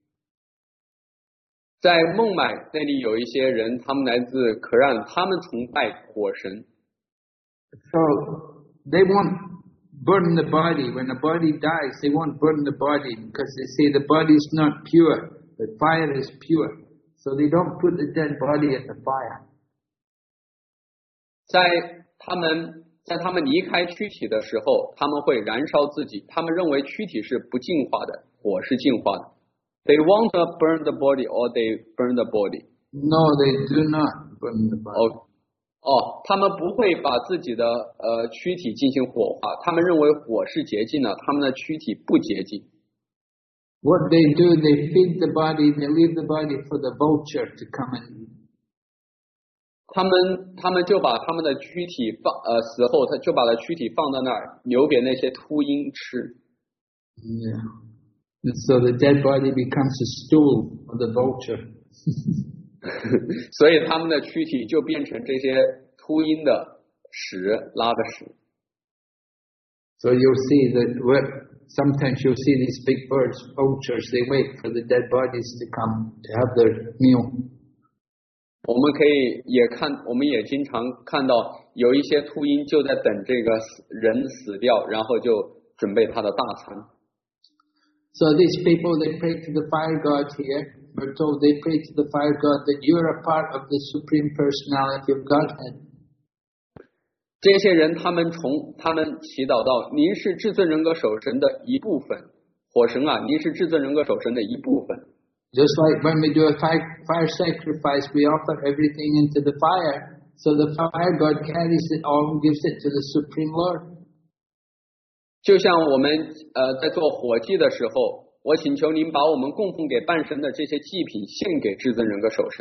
在孟买那里有一些人，他们来自可让，他们崇拜火神。 So they won't burn the body. When the body dies, they won't burn the body because they say the body is not pure, but fire is pure. So they don't put the dead body in the fire. 在他们在他们离开躯体的时候，他们会燃烧自己。他们认为躯体是不净化的，火是净化的。They won't burn the body, or they burn the body. No, they do not burn the body. 哦哦，他们不会把自己的呃躯体进行火化。他们认为火是洁净的，他们的躯体不洁净。 What they do, they feed the body, they leave the body for the vulture to come and eat. 他们他们就把他们的躯体放呃死后，他就把他躯体放在那儿，留给那些秃鹰吃。 Yeah. And so the dead body becomes a stool for the vulture. 所以他们的躯体就变成这些秃鹰的屎，拉的屎。 So you'll see that sometimes you'll see these big birds, vultures, they wait for the dead bodies to come to have their meal. 我们可以也看，我们也经常看到有一些秃鹰就在等这个人死掉，然后就准备他的大餐。 So these people, they pray to the fire god here. We're told they pray to the fire god that you're a part of the Supreme Personality of Godhead. 这些人他们从他们祈祷到，您是至尊人格守神的一部分，火神啊，您是至尊人格守神的一部分。 Just like when we do a fire, fire sacrifice, we offer everything into the fire, so the fire god carries it all and gives it to the Supreme Lord. 就像我们呃在做火祭的时候，我请求您把我们供奉给半神的这些祭品献给至尊人格守神。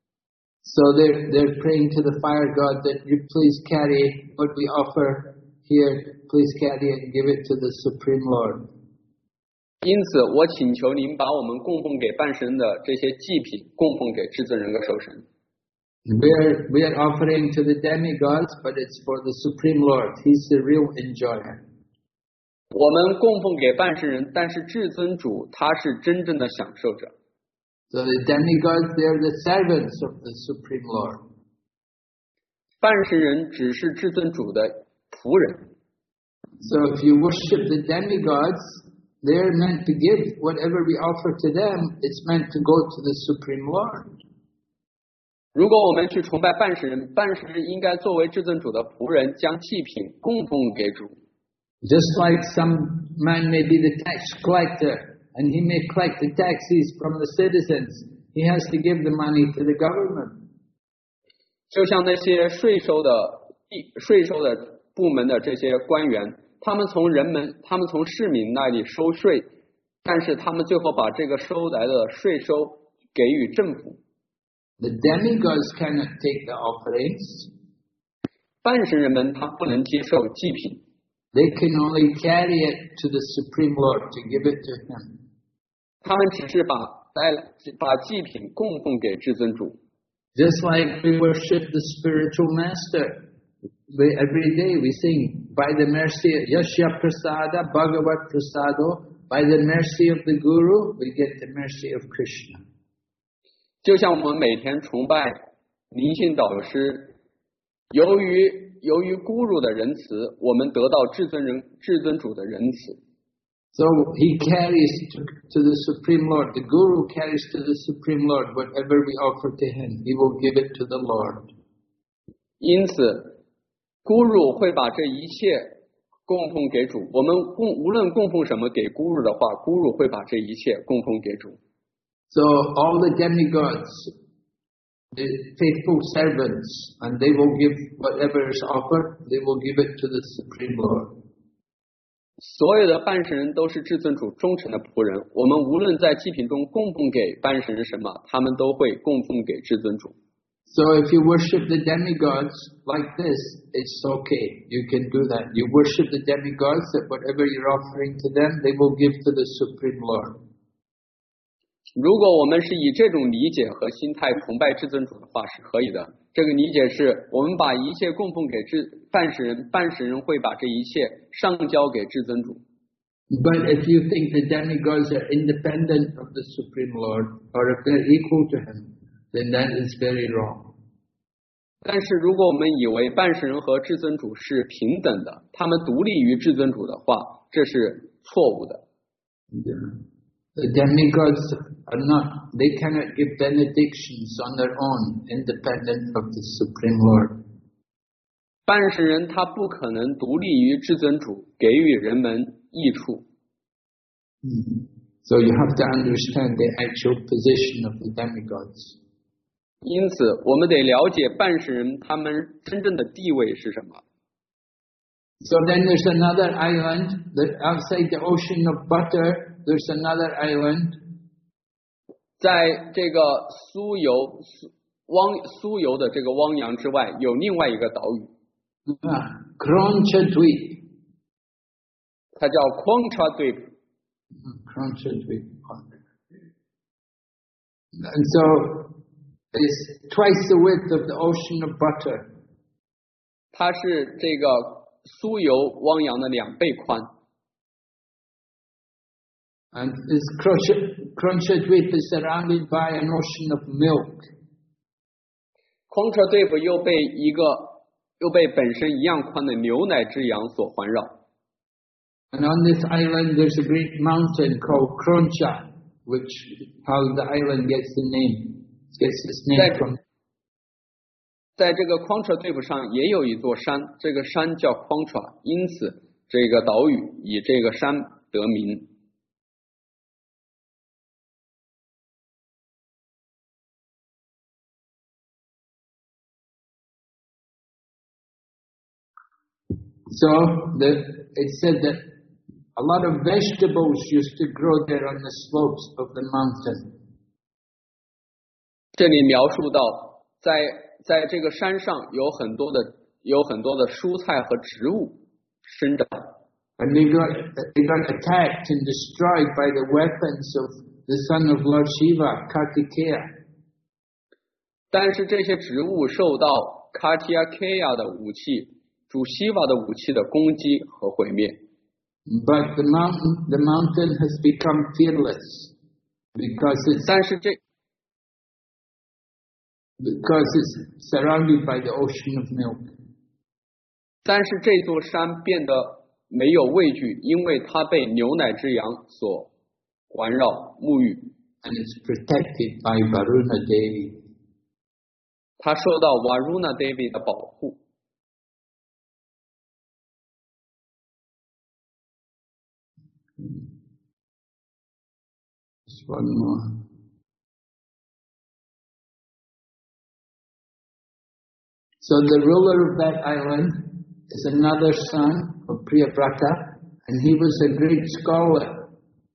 So they're they're praying to the fire god that you please carry what we offer here, please carry it and give it to the Supreme Lord. 因此，我请求您把我们供奉给半神的这些祭品供奉给至尊人格守神。 We are we are offering to the demigods, but it's for the Supreme Lord. He's the real enjoyer. 我们供奉给半神人，但是至尊主他是真正的享受者。 So the demigods, they are the servants of the Supreme Lord. 半神人只是至尊主的仆人。 So if you worship the demigods, they are meant to give whatever we offer to them. It's meant to go to the Supreme Lord. 如果我们去崇拜半神人，半神人应该作为至尊主的仆人，将祭品供奉给主。 Just like some man may be the tax collector, and he may collect the taxes from the citizens, he has to give the money to the government. 就像那些税收的税收的部门的这些官员，他们从人们，他们从市民那里收税，但是他们最后把这个收来的税收给予政府。 The demigods cannot take the offerings. 半神人们他不能接受祭品。 They can only carry it to the Supreme Lord to give it to Him. 他们只是把带把祭品供奉给至尊主。 Just like we worship the spiritual master, we, every day we sing by the mercy of Yashya Prasada, Bhagavat Prasado, by the mercy of the Guru, we get the mercy of Krishna. 就像我们每天崇拜灵性导师，由于由于咕噜的仁慈，我们得到至尊人至尊主的仁慈。 So he carries to, to the Supreme Lord. The Guru carries to the Supreme Lord whatever we offer to him. He will give it to the Lord. 因此，咕噜会把这一切供奉给主。我们供无论供奉什么给咕噜的话，咕噜会把这一切供奉给主。 So all the demigods, the faithful servants, and they will give whatever is offered, they will give it to the Supreme Lord. 所有的半神人都是至尊主忠诚的仆人。我们无论在祭品中供奉给半神人什么，他们都会供奉给至尊主。 So if you worship the demigods like this, it's okay. You can do that. You worship the demigods, that whatever you're offering to them, they will give to the Supreme Lord. 如果我们是以这种理解和心态崇拜至尊主的话，是可以的。这个理解是我们把一切供奉给至半神人，半神人会把这一切上交给至尊主。 But if you think the demigods are independent of the Supreme Lord, or if they're equal to him, then that is very wrong. 但是如果我们以为半神人和至尊主是平等的，他们独立于至尊主的话，这是错误的。 Yeah. The demigods are not, they cannot give benedictions on their own, independent of the Supreme Lord. 半神人他不可能独立于至尊主，给予人们益处。 Mm-hmm. So you have to understand the actual position of the demigods. 因此，我们得了解半神人他们真正的地位是什么。 So then there's another island that outside the ocean of butter. There's another island. 在这个苏游汪苏游的这个汪洋之外，有另外一个岛屿。 Kroncha Dweep. 它叫 Kroncha Dweep. Kroncha Dweep. And so it's twice the width of the ocean of butter. 它是这个苏游汪洋的两倍宽。 And this Kroncha Dweep is surrounded by an ocean of milk. Kroncha Dweep 又被一个又被本身一样宽的牛奶之洋所环绕。 And on this island there's a great mountain called Kroncha, which how the island gets the name. Gets its name from. 在这个 Kroncha Dweep 上也有一座山，这个山叫 Kroncha， 因此这个岛屿以这个山得名。 So the, it said that a lot of vegetables used to grow there on the slopes of the mountain. 这里描述到，在在这个山上有很多的有很多的蔬菜和植物生长。 And they got they got attacked and destroyed by the weapons of the son of Lord Shiva, Kartikeya. 但是这些植物受到 Kartikeya 的武器。主西瓦的武器的攻击和毁灭。 But the mountain, the mountain has become fearless because it's. 但是这 because it's surrounded by the ocean of milk. 但是这座山变得没有畏惧，因为它被牛奶之洋所环绕沐浴。 And it's protected by Varuna Devi. 它受到 Varuna Devi 的保护。 Just one more. So the ruler of that island is another son of Priyavrata, and he was a great scholar.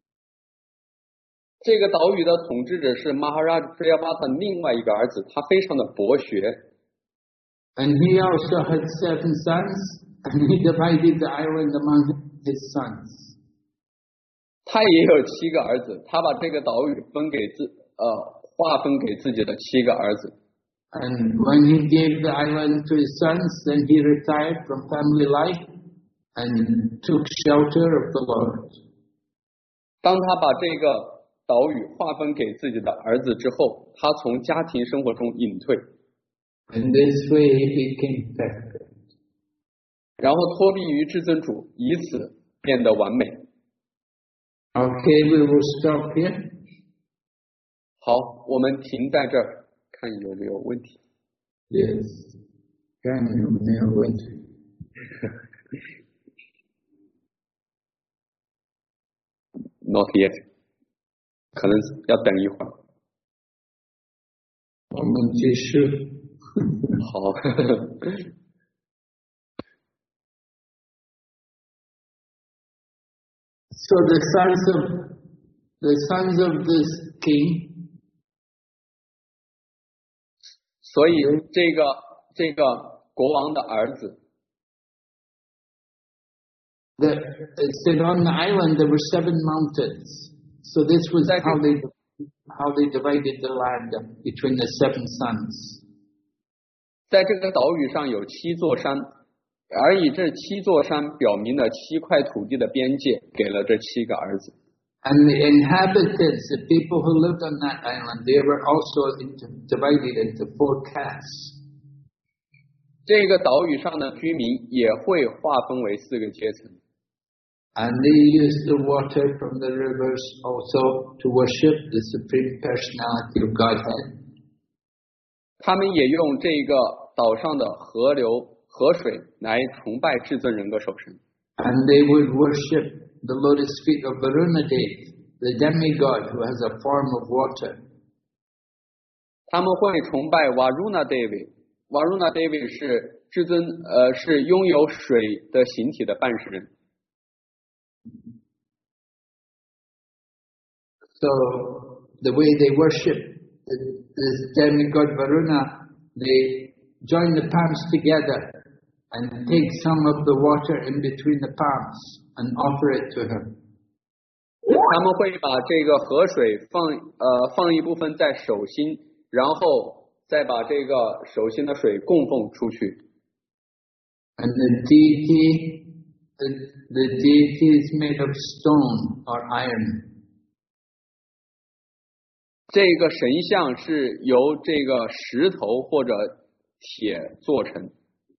这个岛屿的统治者是 Maharaja Priyavata 另外一个儿子，他非常的博学。 And he also had seven sons, and he divided the island among his sons. 他也有七个儿子，他把这个岛屿分给自呃划分给自己的七个儿子。 And when he gave the island to his sons, then he retired from family life and took shelter of the Lord. 当他把这个岛屿划分给自己的儿子之后，他从家庭生活中隐退。 In this way he became perfect. 然后脱离于至尊主，以此变得完美。 Okay, we will stop here. 好，我们停在这儿，看有没有问题。 Yes. 看有没有问题。 Not yet. 可能要等一会儿。 我们继续。 好。 So the sons of the sons of this king. 所以这个这个国王的儿子。 The, it said on the island there were seven mountains. So this was how they how they divided the land between the seven sons. 在这个岛屿上有七座山，而以这七座山表明了七块土地的边界，给了这七个儿子。 And the inhabitants, the people who lived on that island, they were also into, divided into four castes. 这个岛屿上的居民也会划分为四个阶层。 And they used the water from the rivers also to worship the Supreme Personality of Godhead. 他们也用这个岛上的河流、河水来崇拜至尊人格守神。 And they would worship the lotus feet of Varunadev, the demigod who has a form of water. 他们会崇拜 Varuna Devi。Varuna Devi 是至尊，呃，是拥有水的形体的办事人。 So the way they worship this demigod Varuna, they join the palms together and take some of the water in between the palms and offer it to him. 他们会把这个河水放呃放一部分在手心，然后再把这个手心的水供奉出去。 And the deity, the, the deity is made of stone or iron. 这个神像是由这个石头或者铁做成。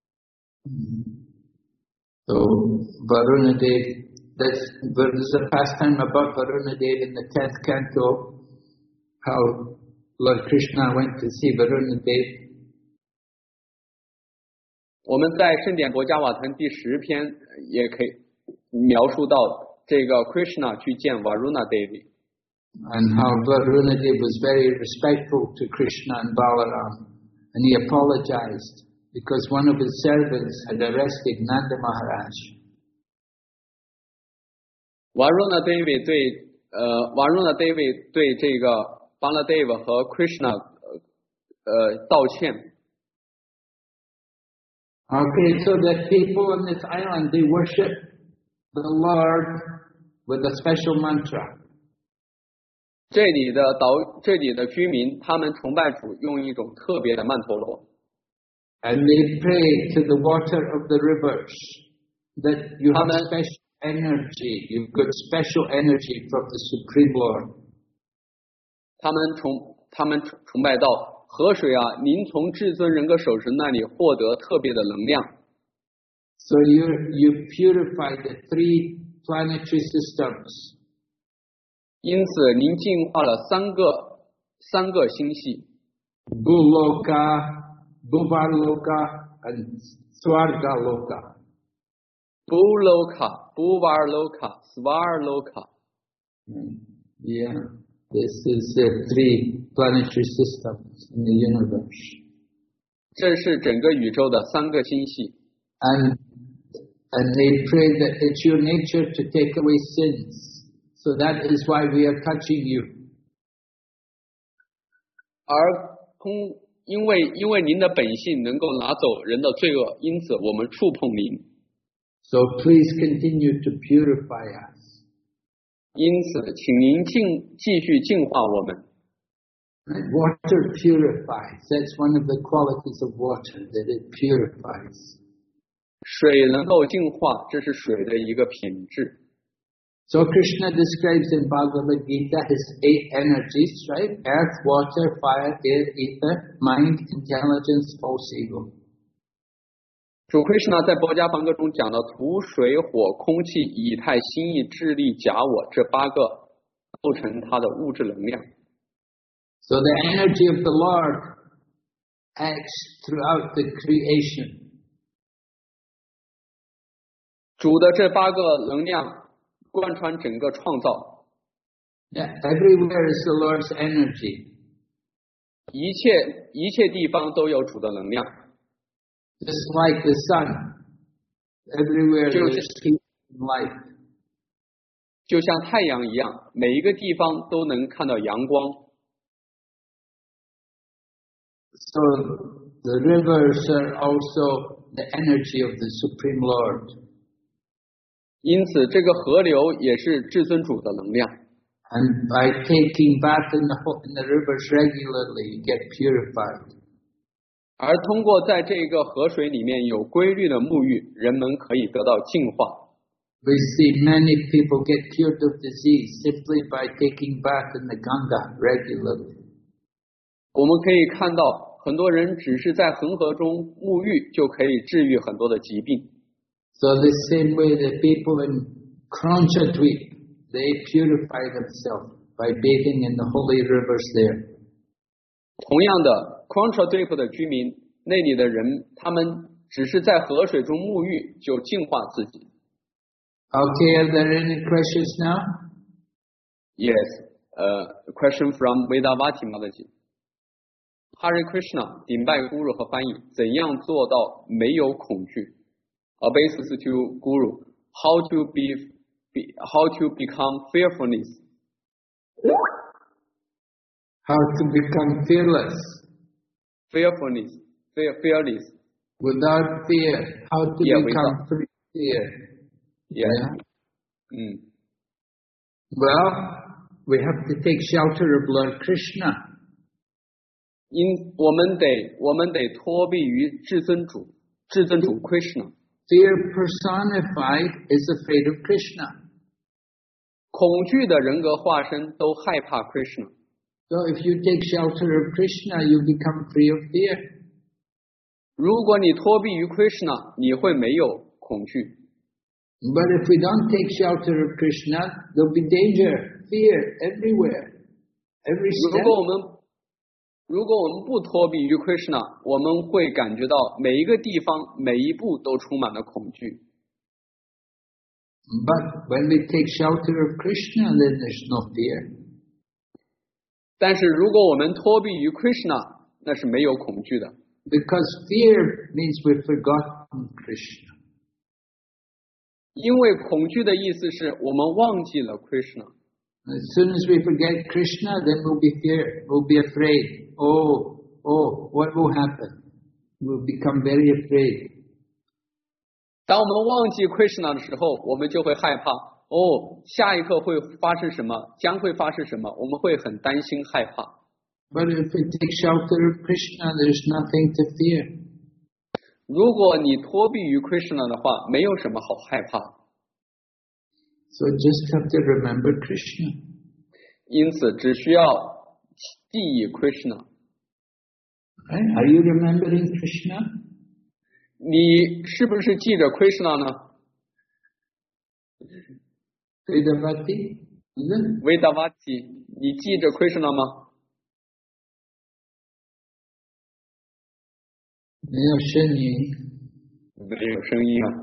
So Varunadev, that's, there's a pastime about Varunadev in the tenth canto, how Lord Krishna went to see Varunadev. 我们在圣典博伽瓦坛第十篇也可以描述到这个 Krishna 去见 Varuna Devi。 And how Varunadev was very respectful to Krishna and Balaram, and he apologized because one of his servants had arrested Nanda Maharaj. Varuna Devi 对呃 Varuna Devi 对这个 Baladev 和 Krishna 呃道歉。 Okay, so the people on this island, they worship the Lord with a special mantra. 这里的岛，这里的居民，他们崇拜主用一种特别的曼陀罗。 And they pray to the water of the rivers that you have special energy, you've got special energy from the Supreme Lord. 他们崇，他们崇拜到河水啊，您从至尊人格守神那里获得特别的能量。 So you you purify the three planetary systems. 因此，您净化了三个三个星系 Bhuloka, Bhuvarloka, and Swargaloka. Bhuloka, Bhuvarloka, Svarloka. Yeah, this is the three planetary systems in the universe. 这是整个宇宙的三个星系。 And and they pray that it's your nature to take away sins. So that is why we are touching you. 而通，因为因为您的本性能够拿走人的罪恶，因此我们触碰您。 So please continue to purify us. 因此，请您净继续净化我们。 And water purifies. That's one of the qualities of water, that it purifies. 水能够净化，这是水的一个品质。 So Krishna describes in Bhagavad Gita his eight energies, right? Earth, water, fire, air, ether, mind, intelligence, false ego. 主 Krishna 在博迦梵歌中讲到土、水、火、空气、以太、心意、智力、假我这八个构成它的物质能量。 So the energy of the Lord acts throughout the creation. 主的这八个能量贯穿整个创造。 Yeah, everywhere is the Lord's energy. 一切一切地方都有主的能量。 Just like the sun, everywhere there is heat and light. 就像太阳一样，每一个地方都能看到阳光。 So the rivers are also the energy of the Supreme Lord. 因此，这个河流也是至尊主的能量。 And by taking bath in the, in the rivers regularly, you get purified. 而通过在这个河水里面有规律的沐浴，人们可以得到净化。 We see many people get cured of disease simply by taking bath in the Ganga regularly. 我们可以看到，很多人只是在恒河中沐浴，就可以治愈很多的疾病。 So the same way the people in Kranjadweep, they purify themselves by bathing in the holy rivers there. 同样的 Kranjadweep 的居民，那里的人，他们只是在河水中沐浴，就净化自己。 Okay, are there any questions now? Yes, a question from Vedavati Mataji. Hare Krishna, 顶拜 Guru 和翻译，怎样做到没有恐惧 ？Obeisance to Guru, how to be, be how to become fearfulness? How to become fearless? Fearfulness, fear, fearless. Without fear. How to Yeah, become without- free of fear? Yeah. Yeah. 嗯， Well, we have to take shelter of Lord Krishna. 因我们得我们得托庇于至尊主，至尊主 Krishna。 Fear personified is afraid of Krishna. 恐惧的人格化身都害怕 Krishna。 So if you take shelter of Krishna, you become free of fear. 如果你托庇于 Krishna， 你会没有恐惧。 But if we don't take shelter of Krishna, there'll be danger, fear everywhere, every 如 step. 果我们如果我们不托庇于 Krishna， 我们会感觉到每一个地方每一步都充满了恐惧。 But when we take shelter of Krishna, then there's no fear. 但是如果我们托庇于 Krishna， 那是没有恐惧的。 Because fear means we've forgotten Krishna. 因为恐惧的意思是我们忘记了 Krishna。 As soon as we forget Krishna, then we'll be fear, we'll be afraid. Oh, oh, what will happen? We'll become very afraid. 当我们忘记 Krishna 的时候，我们就会害怕。哦，下一刻会发生什么？将会发生什么？我们会很担心害怕。 But if we take shelter of Krishna, there's nothing to fear. 如果你托庇于 Krishna 的话，没有什么好害怕。 So just have to remember Krishna. 因此，只需要记忆 Krishna。 Right? Are you remembering Krishna? 你是不是记着 Krishna 呢？ Vedavati? Is it? Vedavati， 你记着 Krishna 吗？ 没有声音。 没有声音啊。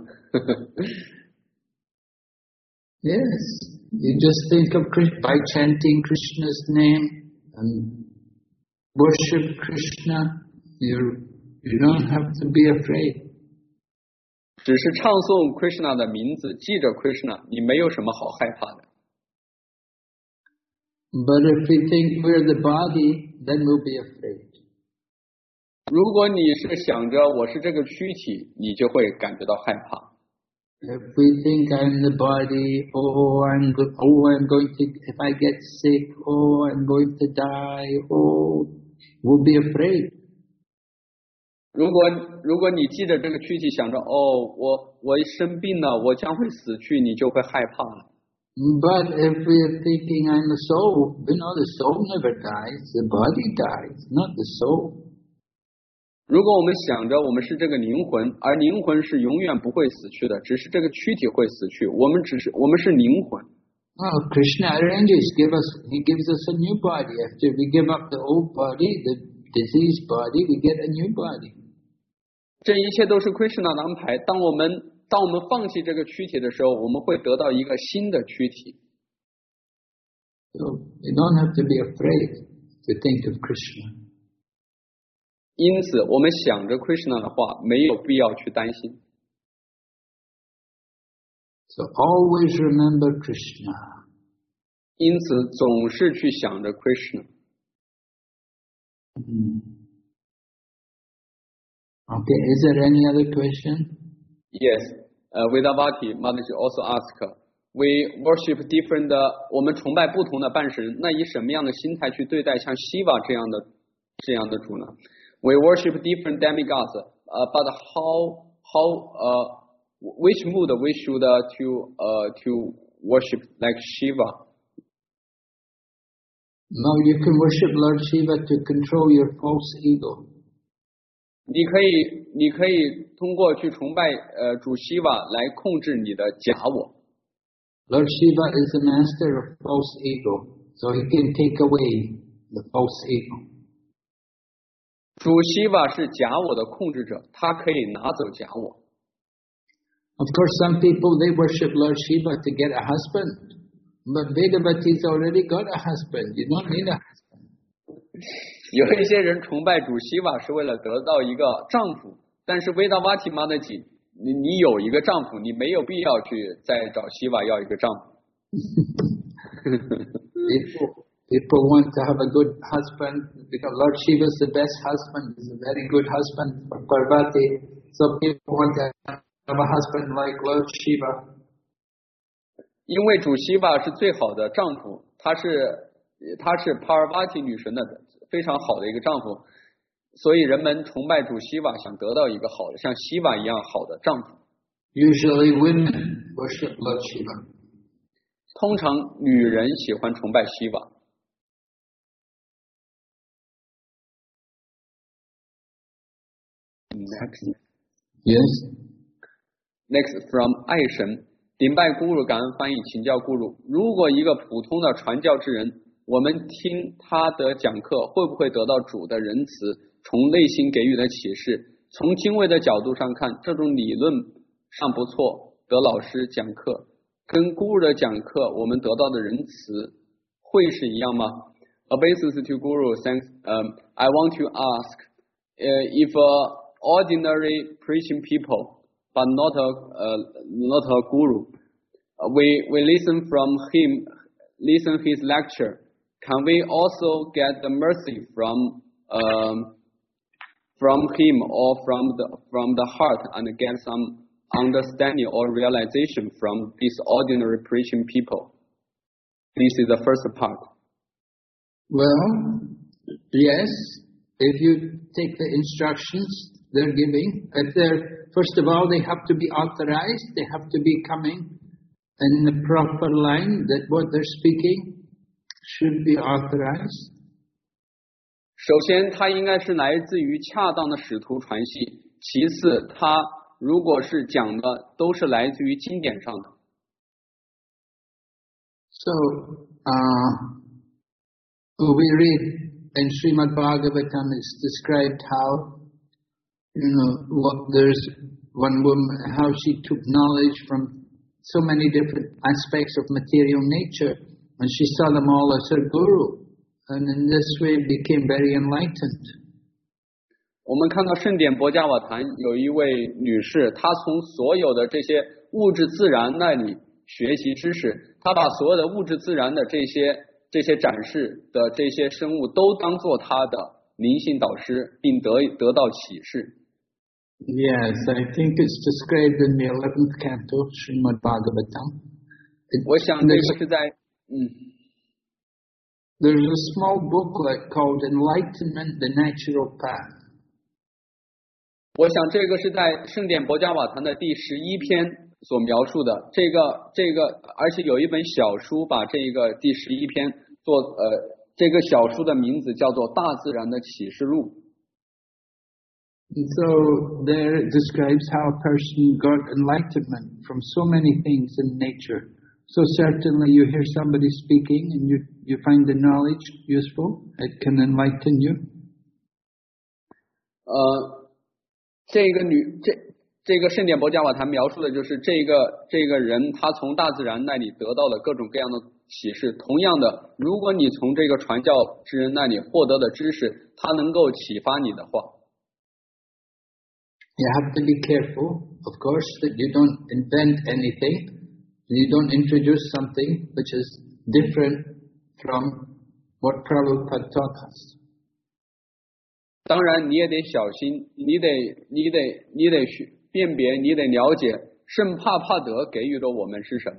Yes, you just think of Krishna by chanting Krishna's name and worship Krishna. You you don't have to be afraid. 只是唱诵 Krishna 的名字，记着 Krishna， 你没有什么好害怕的。 But if we think we're the body, then we'll be afraid. 如果你是想着我是这个躯体，你就会感觉到害怕。 If we think I'm the body, oh, I'm go- oh, I'm going to. If I get sick, oh, I'm going to die. Oh, we'll be afraid. 如果如果你记着这个躯体，想着哦，我我生病了，我将会死去，你就会害怕了。 But if we are thinking I'm the soul, we know the soul never dies, the body dies, not the soul. 如果我们想着我们是这个灵魂，而灵魂是永远不会死去的，只是这个躯体会死去，我们只是我们是灵魂。 Oh, Krishna arranges, give us, he gives us a new body. After we give up the old body, the diseased body, we get a new body. 这一切都是 Krishna 的安排。当我们当我们放弃这个躯体的时候，我们会得到一个新的躯体。 So you don't have to be afraid to think of Krishna. 因此，我们想着 Krishna 的话，没有必要去担心。 So always remember Krishna. 因此，总是去想着 Krishna。 Mm. Okay, is there any other question? Yes, uh, Vedavati Mataji also asked, we worship different, 我们崇拜不同的半神，那以什么样的心态去对待像 Shiva 这样的这样的主呢？ We worship different demigods, uh, but how how uh which mood we should uh, to uh to worship like Shiva? No, you can worship Lord Shiva to control your false ego. 你可以，你可以通过去崇拜呃主西瓦来控制你的假我。 Lord Shiva is the master of false ego, so he can take away the false ego. 主西瓦是假我的控制者，他可以拿走假我。 Of course, some people they worship Lord Shiva to get a husband, but Vedavati's already got a husband. You don't need a husband. 有一些人崇拜主西瓦是为了得到一个丈夫，但是维达瓦提玛德吉，你你有一个丈夫，你没有必要去再找西瓦要一个丈夫。 people, people want to have a good husband because Lord Shiva is the best husband. He's a very good husband for Parvati. So people want to have a husband like Lord Shiva. 因为主西瓦是最好的丈夫，他是他是帕尔瓦提女神的非常好的一个丈夫，所以人们崇拜主西瓦，想得到一个好的像西瓦一样好的丈夫。 Usually women worship Lord Shiva. 通常女人喜欢崇拜西瓦。Next. Yes. Next from 爱神顶拜咕噜，感恩翻译，请教咕噜。如果一个普通的传教之人，我们听他的讲课，会不会得到主的仁慈，从内心给予的启示？从经纬的角度上看，这种理论尚不错，得老师讲课跟咕噜的讲课，我们得到的仁慈会是一样吗？ Obeisance to Guru, thanks. Um, I want to ask uh, if uh, ordinary preaching people, but not a uh, not a guru, uh, we we listen from him, listen his lecture. Can we also get the mercy from um, from him or from the from the heart and get some understanding or realization from these ordinary preaching people? This is the first part. Well, yes, if you take the instructions they're giving, if they're, first of all, they have to be authorized, they have to be coming in the proper line that what they're speaking should be authorized. 首先，它应该是来自于恰当的使徒传系。其次，它如果是讲的，都是来自于经典上的。 So, uh, we read in Srimad Bhagavatam, it's described how, you know, what there's one woman, how she took knowledge from so many different aspects of material nature, and she saw them all as her guru, and in this way became very enlightened. 我们看到圣典博伽瓦坛有一位女士，她从所有的这些物质自然那里学习知识，她把所有的物质自然的这些这些展示的这些生物都当做她的灵性导师，并得得到启示。 Yes, I think it's described in the eleventh canto, Srimad Bhagavatam. 我想这个是在嗯。 There's a small booklet called Enlightenment, the Natural Path. 我想这个是在圣典博伽瓦坛的第十一篇所描述的这个这个，而且有一本小书把这个第十一篇做呃这个小书的名字叫做《大自然的启示录》。 So there it describes how a person got enlightenment from so many things in nature. So certainly you hear somebody speaking and you, you find the knowledge useful, it can enlighten you. 呃，这个女这这个圣典博加瓦他描述的就是这个这个人他从大自然那里得到了各种各样的启示。同样的，如果你从这个传教之人那里获得的知识，他能够启发你的话。 You have to be careful, of course, that you don't invent anything. You don't introduce something which is different from what Prabhupada taught us. 当然，你也得小心，你得你得你得去辨别，你得了解圣帕帕德给予的我们是什么。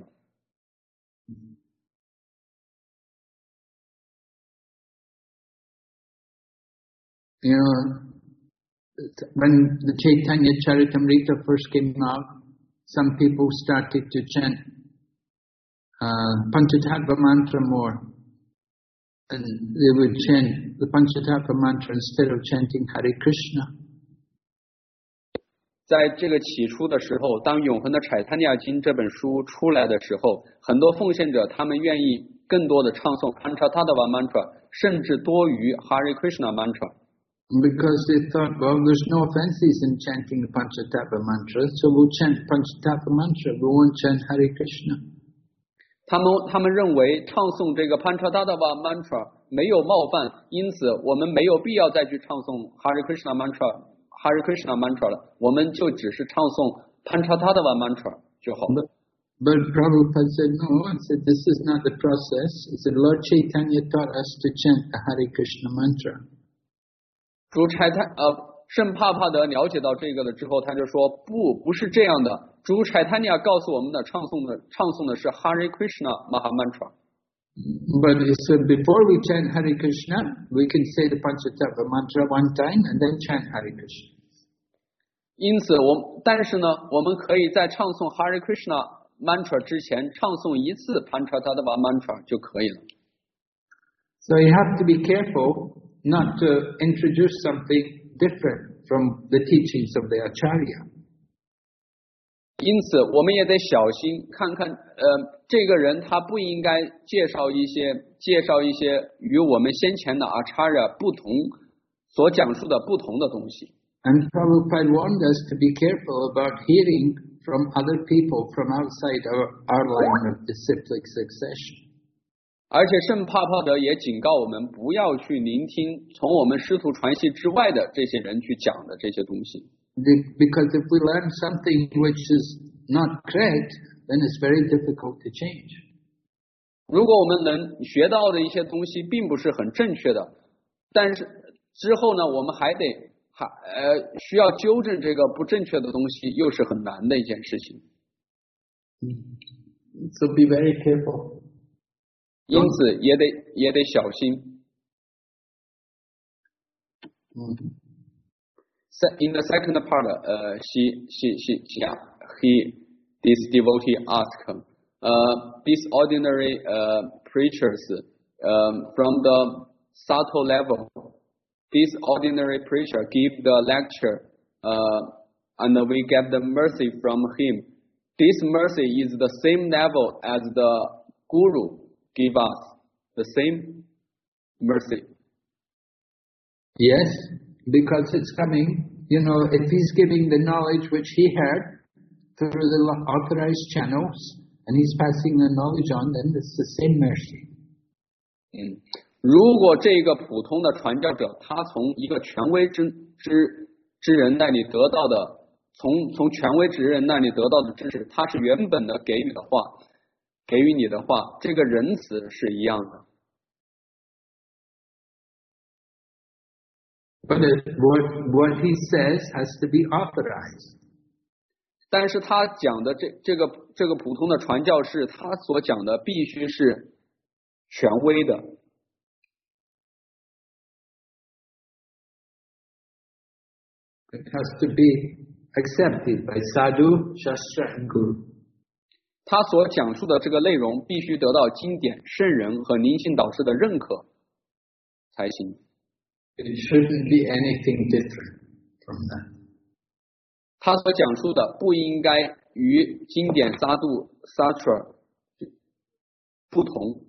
You know, when the Chaitanya Charitamrita first came out, some people started to chant uh, Panchatattva mantra more. And they would chant the Panchatattva mantra instead of chanting Hare Krishna. 在这个起初的时候，当《永恒的柴塔尼亚经》这本书出来的时候，很多奉献者他们愿意更多的唱诵 Panchatattva mantra， 甚至多于 Hare Krishna mantra。 Because they thought, well, there's no offenses in chanting the Panchatattva mantra, so we'll chant Panchatattva mantra, we won't chant Hare Krishna. 他们他们认为唱诵这个 Panchatattva mantra 没有冒犯，因此我们没有必要再去唱诵 Hare Krishna mantra Hare Krishna mantra 了，我们就只是唱诵 Panchatattva mantra 就好了。 But, but Prabhupada said, no, he said, this is not the process. He said, Lord Chaitanya taught us to chant the Hare Krishna mantra. 主柴塔呃圣帕帕德了解到这个了之后，他就说不不是这样的，主柴塔尼亚告诉我们的唱诵的唱诵的是 Hare Krishna Maha Mantra。 But he said before we chant Hare Krishna, we can say the Panchatattva mantra one time and then chant Hare Krishna. 因此我但是呢，我们可以在唱诵 Hare Krishna Mantra 之前唱诵一次 Panchatattva Mantra 就可以了。 So you have to be careful not to introduce something different from the teachings of the Acharya. 因此我们也得小心看看呃这个人他不应该介绍一些介绍一些与我们先前的 Acharya 不同所讲述的不同的东西。 And Prabhupada warned us to be careful about hearing from other people from outside our, our line of disciplic succession. 而且圣帕帕德也警告我们不要去聆听从我们师徒传系之外的这些人去讲的这些东西。 Because if we learn something which is not correct, then it's very difficult to change. 如果我们能学到的一些东西并不是很正确的，但是之后呢，我们还得还呃需要纠正这个不正确的东西，又是很难的一件事情。 So be very careful. 因此也得也得小心。 In the second part, uh, she, she, she, yeah, he, this devotee asked, uh, these ordinary uh, preachers um, from the subtle level, this ordinary preacher give the lecture, uh, and we get the mercy from him. This mercy is the same level as the guru give us, the same mercy. Yes, because it's coming. You know, if he's giving the knowledge which he heard through the authorized channels, and he's passing the knowledge on, then it's the same mercy. 嗯，如果这个普通的传教者，他从一个权威之之之人那里得到的，从从权威之人那里得到的知识，他是原本的给予的话，给予你的话，这个仁慈是一样的。 But it, what, what he says has to be authorized. 但是他讲的这这个这个普通的传教士，他所讲的必须是权威的。 It has to be accepted by sadhu, shastra, and guru. 他所讲述的这个内容必须得到经典、圣人和灵性导师的认可才行。 It shouldn't be anything different from that. 他所讲述的不应该与经典沙杜沙特不同。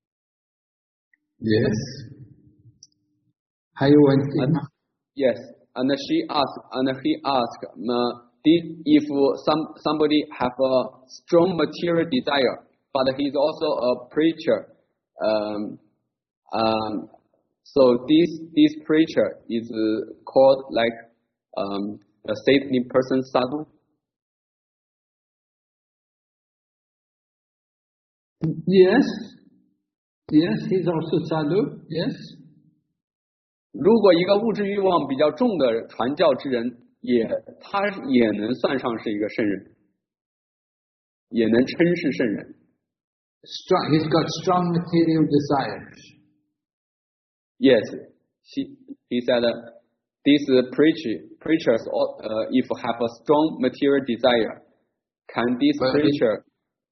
Yes. 还有问题吗？ Yes, and she asked, and he asked, uh, if some somebody have a strong material desire, but he's also a preacher, um, um, so this this preacher is called like um, a Satanic person sadhu. Yes, yes, he's also sadhu. Yes. 如果一个物质欲望比较重的传教之人，也他也能算上是一个圣人，也能称是圣人。 Strong, he's got strong material desires. Yes, he he said uh, these preacher preachers uh, if have a strong material desire, can this But preacher?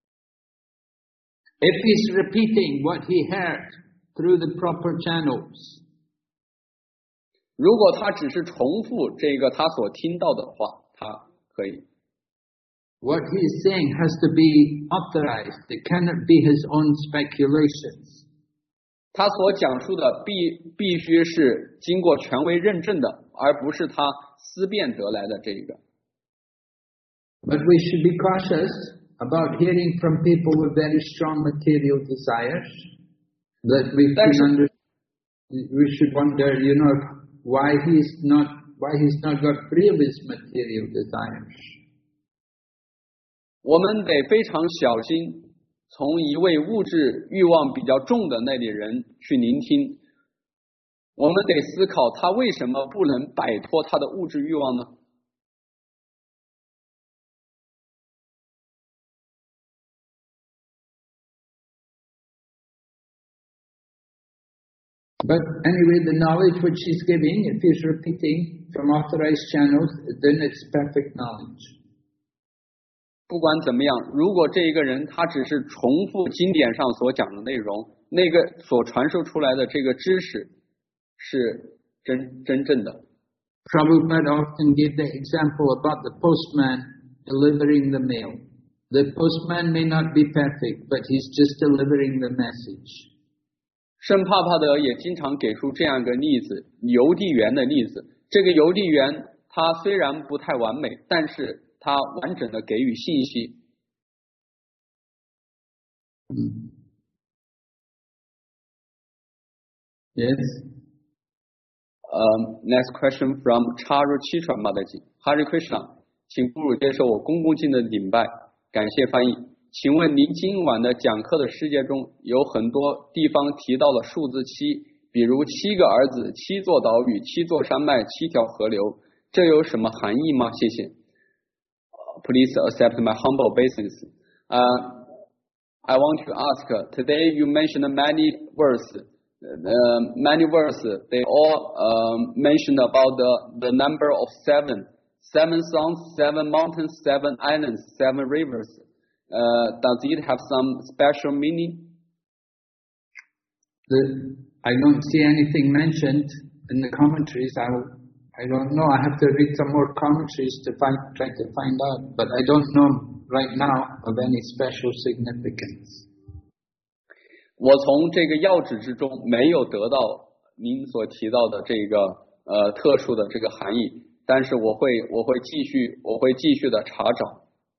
If he's repeating what he heard through the proper channels. 如果他只是重复这个他所听到的话，他可以。 What he is saying has to be authorized. It cannot be his own speculations. 他所讲述的必必须是经过权威认证的，而不是他思辨得来的这个。 But we should be cautious about hearing from people with very strong material desires. That we can under, we should wonder, you know, why he's not why he's not got free of his material desires. 我们得非常小心，从一位物质欲望比较重的那类人去聆听。我们得思考他为什么不能摆脱他的物质欲望呢？ But anyway, the knowledge which he's giving, if he's repeating from authorized channels, then it's perfect knowledge. 不管怎么样，如果这一个人他只是重复经典上所讲的内容，那个所传授出来的这个知识是真真正的。 Prabhupada often gave the example about the postman delivering the mail. The postman may not be perfect, but he's just delivering the message. 圣帕帕德也经常给出这样一个例子，邮递员的例子。这个邮递员他虽然不太完美，但是他完整的给予信息。 Mm. Yes. Um, next question from Charu Chitra Mataji. Hare Krishna， 请布鲁接受我恭恭敬的礼拜，感谢翻译。请问您今晚的讲课的世界中有很多地方提到了数字七，比如七个儿子、七座岛屿、七座山脉、七条河流，这有什么含义吗？谢谢。Please accept my humble obeisance. Uh, I want to ask, today you mentioned many verses. Uh, many verses, they all um, mentioned about the, the number of seven. Seven sons, seven mountains, seven islands, seven rivers. Uh, does it have some special meaning? The, I don't see anything mentioned in the commentaries. I, I don't know. I have to read some more commentaries to find, try to find out. But I don't know right now of any special significance. 我从这个要旨之中没有得到您所提到的这个呃特殊的这个含义，但是我会我会继续我会继续的查找。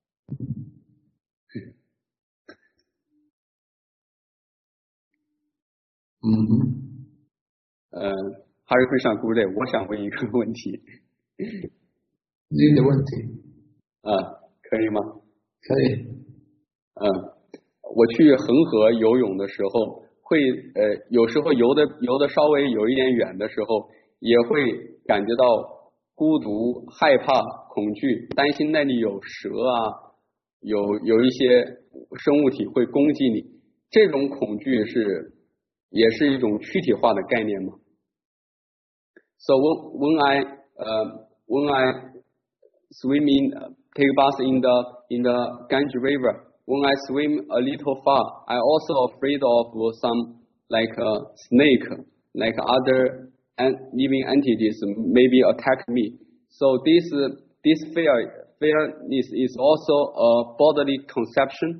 嗯哼， 呃，哈瑞会上顾队，我想问一个问题。 你的问题啊，可以吗？ 可以。 嗯。我去恒河游泳的时候，会呃有时候游的游的稍微有一点远的时候，也会感觉到孤独、害怕、恐惧，担心那里有蛇啊，有有一些生物体会攻击你。这种恐惧是也是一种躯体化的概念吗 ？So when I uh when I swimming take bath in the in the Ganges River. when I swim a little far, I also afraid of some like a snake, like other living entities maybe attack me. So this this fear fearness is also a bodily conception.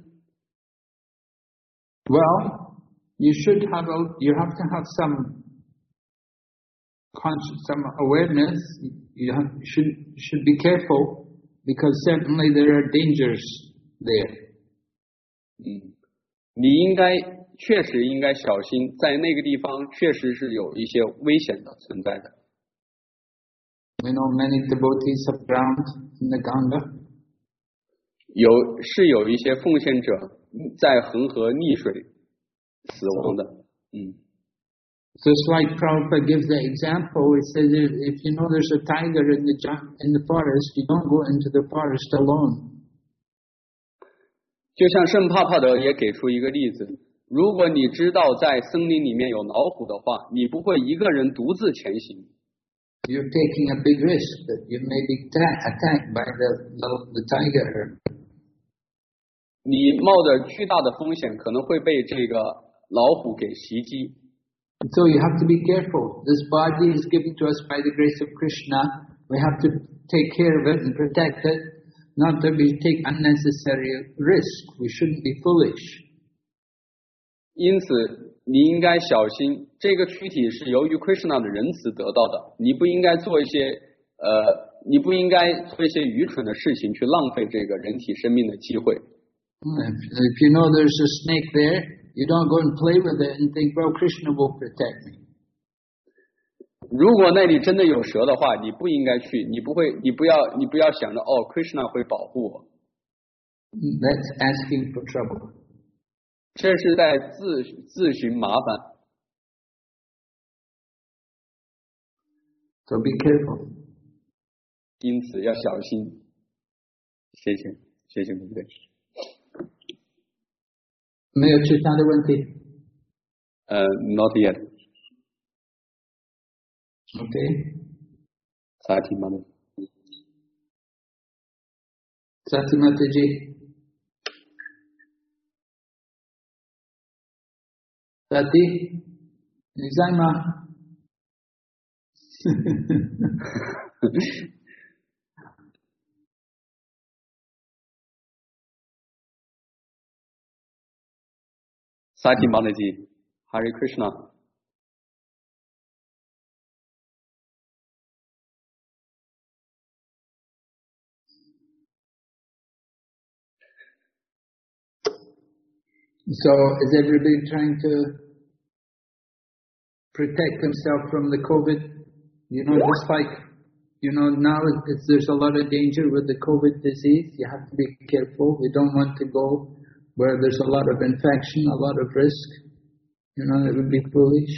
Well, you should have a, you have to have some conscious, some awareness. You have, should should be careful because certainly there are dangers there. 嗯，你应该确实应该小心，在那个地方确实是有一些危险的存在的。 We know many devotees have drowned in the Ganga. 有是有一些奉献者在恒河溺水死亡的。嗯。 Just like Prabhupada gives the example, he says if you know there's a tiger in the in the forest, you don't go into the forest alone. 就像圣帕帕德也给出一个例子，如果你知道在森林里面有老虎的话，你不会一个人独自前行。 You're taking a big risk that you may be attacked by the the, the tiger. 你冒着巨大的风险，可能会被这个老虎给袭击。 So you have to be careful. This body is given to us by the grace of Krishna. We have to take care of it and protect it, not that we take unnecessary risk. We shouldn't be foolish. 因此，你应该小心，这个躯体是由于 Krishna 的仁慈得到的，你不应该做一些呃，你不应该做一些愚蠢的事情去浪费这个人体生命的机会。 If, if you know there's a snake there, you don't go and play with it and think, well, Krishna will protect me. 如果那里真的有蛇的话，你不应该去，你不会，你不要，你不要想着哦 ，Krishna 会保护我。 That's asking for trouble. 这是在自自寻麻烦。 So be careful. 因此要小心。谢谢，谢谢各位。 没有其他的问题？ 呃、uh, ，not yet. Okay. Sati Mata. Sati Mataji. Sati, 你在吗？ Sati Mataji, Hare Krishna. So is everybody trying to protect themselves from the COVID? You know, just like, you know, now it's, there's a lot of danger with the COVID disease. You have to be careful. We don't want to go where there's a lot of infection, a lot of risk. You know, it would be foolish.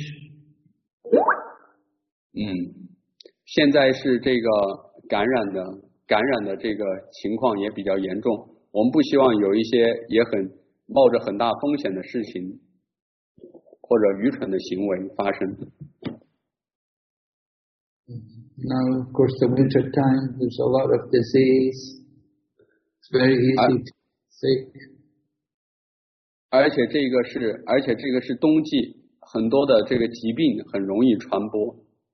嗯，现在是这个感染的感染的这个情况也比较严重，我们不希望有一些也很冒着很大风险的事情或者愚蠢的行为发生。 Now, of course, the winter time, there's a lot of disease. It's very easy to sick. 而且这个是，而且这个是冬季，很多的这个疾病很容易传播。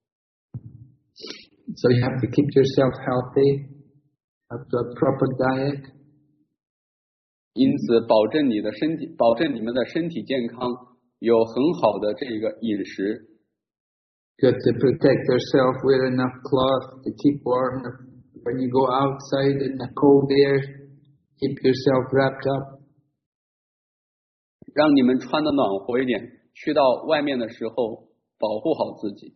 So you have to keep yourself healthy, have to have proper diet. 因此，保证你的身体，保证你们的身体健康，有很好的这个饮食。 You have to protect yourself, wear enough cloth to keep warm. When you go outside in the cold air, keep yourself wrapped up. 让你们穿的暖和一点，去到外面的时候保护好自己。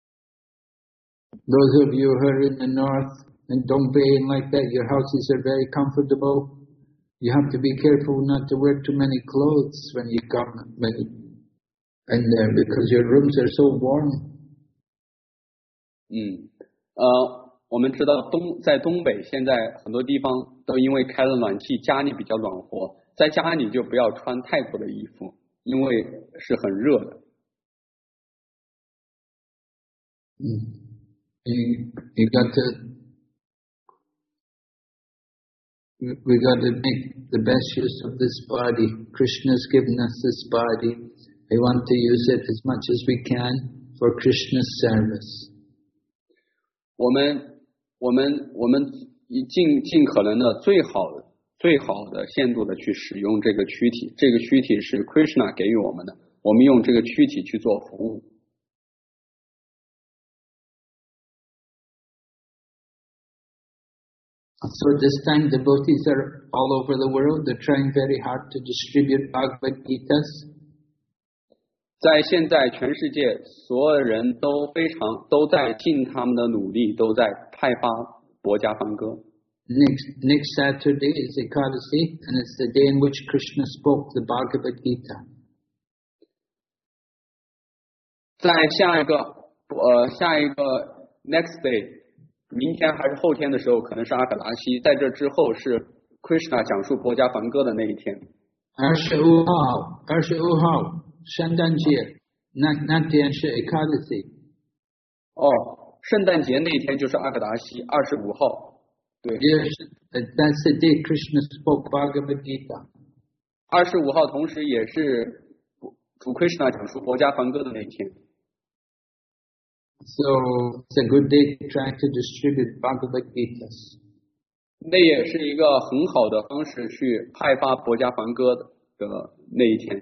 Those of you who are in the north and Dongbei and like that, your houses are very comfortable. You have to be careful not to wear too many clothes when you come when you, and there because your rooms are so warm. 嗯，呃，我们知道东在东北现在很多地方都因为开了暖气，家里比较暖和，在家里就不要穿太多的衣服，因为是很热的。 嗯。You, you got to We got to make the best use of this body. Krishna's given us this body. We want to use it as much as we can for Krishna's service. 我们我们我们尽尽可能的最好最好的限度的去使用这个躯体，这个躯体是 Krishna 给予我们的，我们用这个躯体去做服务。 So this time devotees are all over the world. They're trying very hard to distribute Bhagavad Gitas. 在现在全世界，所有人都非常都在尽他们的努力，都在派发薄伽梵歌。 Next next Saturday is Ekadasi, and it's the day in which Krishna spoke the Bhagavad Gita. 在下一个呃下一个 next day。明天还是后天的时候，可能是阿格达西。在这之后是 Krishna 讲述薄伽梵歌的那一天。 二十五号，二十五号，圣诞节，那那天是 Ekadasi。 哦，圣诞节那一天就是阿格达西，二十五号。对。 Yes, that's the day Krishna spoke Bhagavad Gita. 二十五号同时也是主 Krishna 讲述薄伽梵歌的那一天。 So it's a good day to try to distribute Bhagavad Gitas. 那也是一个很好的方式去派发薄伽梵歌的那一天。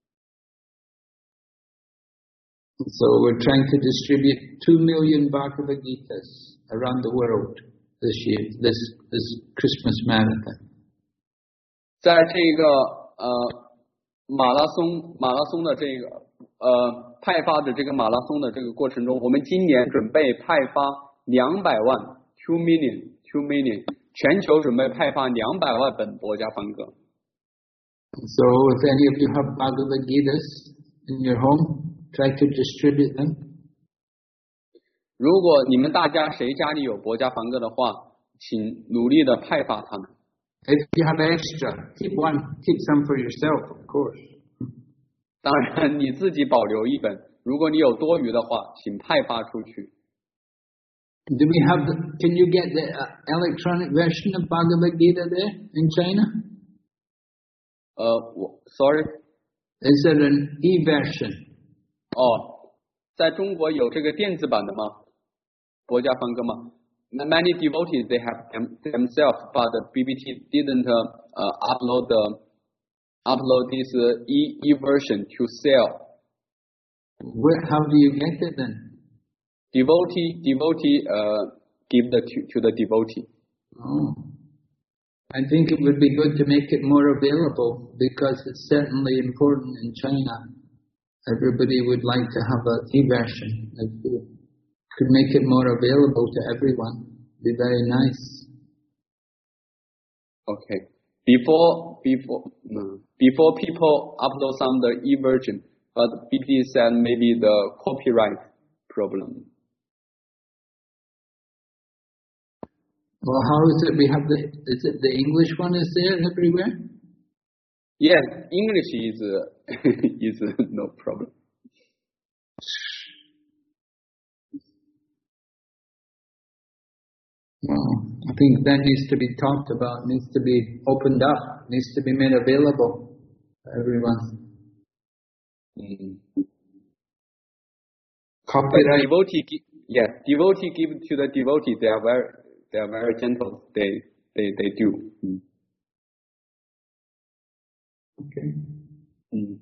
So we're trying to distribute two million Bhagavad Gitas around the world this year, this this Christmas marathon. 在这个呃马拉松马拉松的这个呃。派发的这个马拉松的这个过程中，我们今年准备派发两百万 two million two million 全球准备派发两百万本薄伽梵歌。 So if any of you have Bhagavad Gitas in your home, try to distribute them. 如果你们大家谁家里有薄伽梵歌的话，请努力的派发它们。 If you have extra, keep one, keep some for yourself, of course. 当然，你自己保留一本。如果你有多余的话，请派发出去。 Do we have? The, can you get the uh, electronic version of Bhagavad Gita there in China? 呃，我 ，sorry. Is there an e-version? 哦，在中国有这个电子版的吗？薄伽梵歌吗 ？Many devotees they have them, themselves, but the B B T didn't uh, upload the. upload this uh, e e version to sell. Where? How do you get it then? Devotee, devotee, uh, give the to, to the devotee. Oh, I think it would be good to make it more available because it's certainly important in China. Everybody would like to have an e-version. If you could make it more available to everyone, it'd be very nice. Okay. Before before no, before people upload some the e-version, but B P T said maybe the copyright problem. Well, how is it? We have the is it the English one is there everywhere? Yes, English is uh, is uh, no problem. Well, I think that needs to be talked about, needs to be opened up, needs to be made available to everyone. Mm-hmm. Copyright. Devotee, yes, devotee give to the devotee. They are very, they are very gentle. They, they, they do. Mm. Okay. Mm.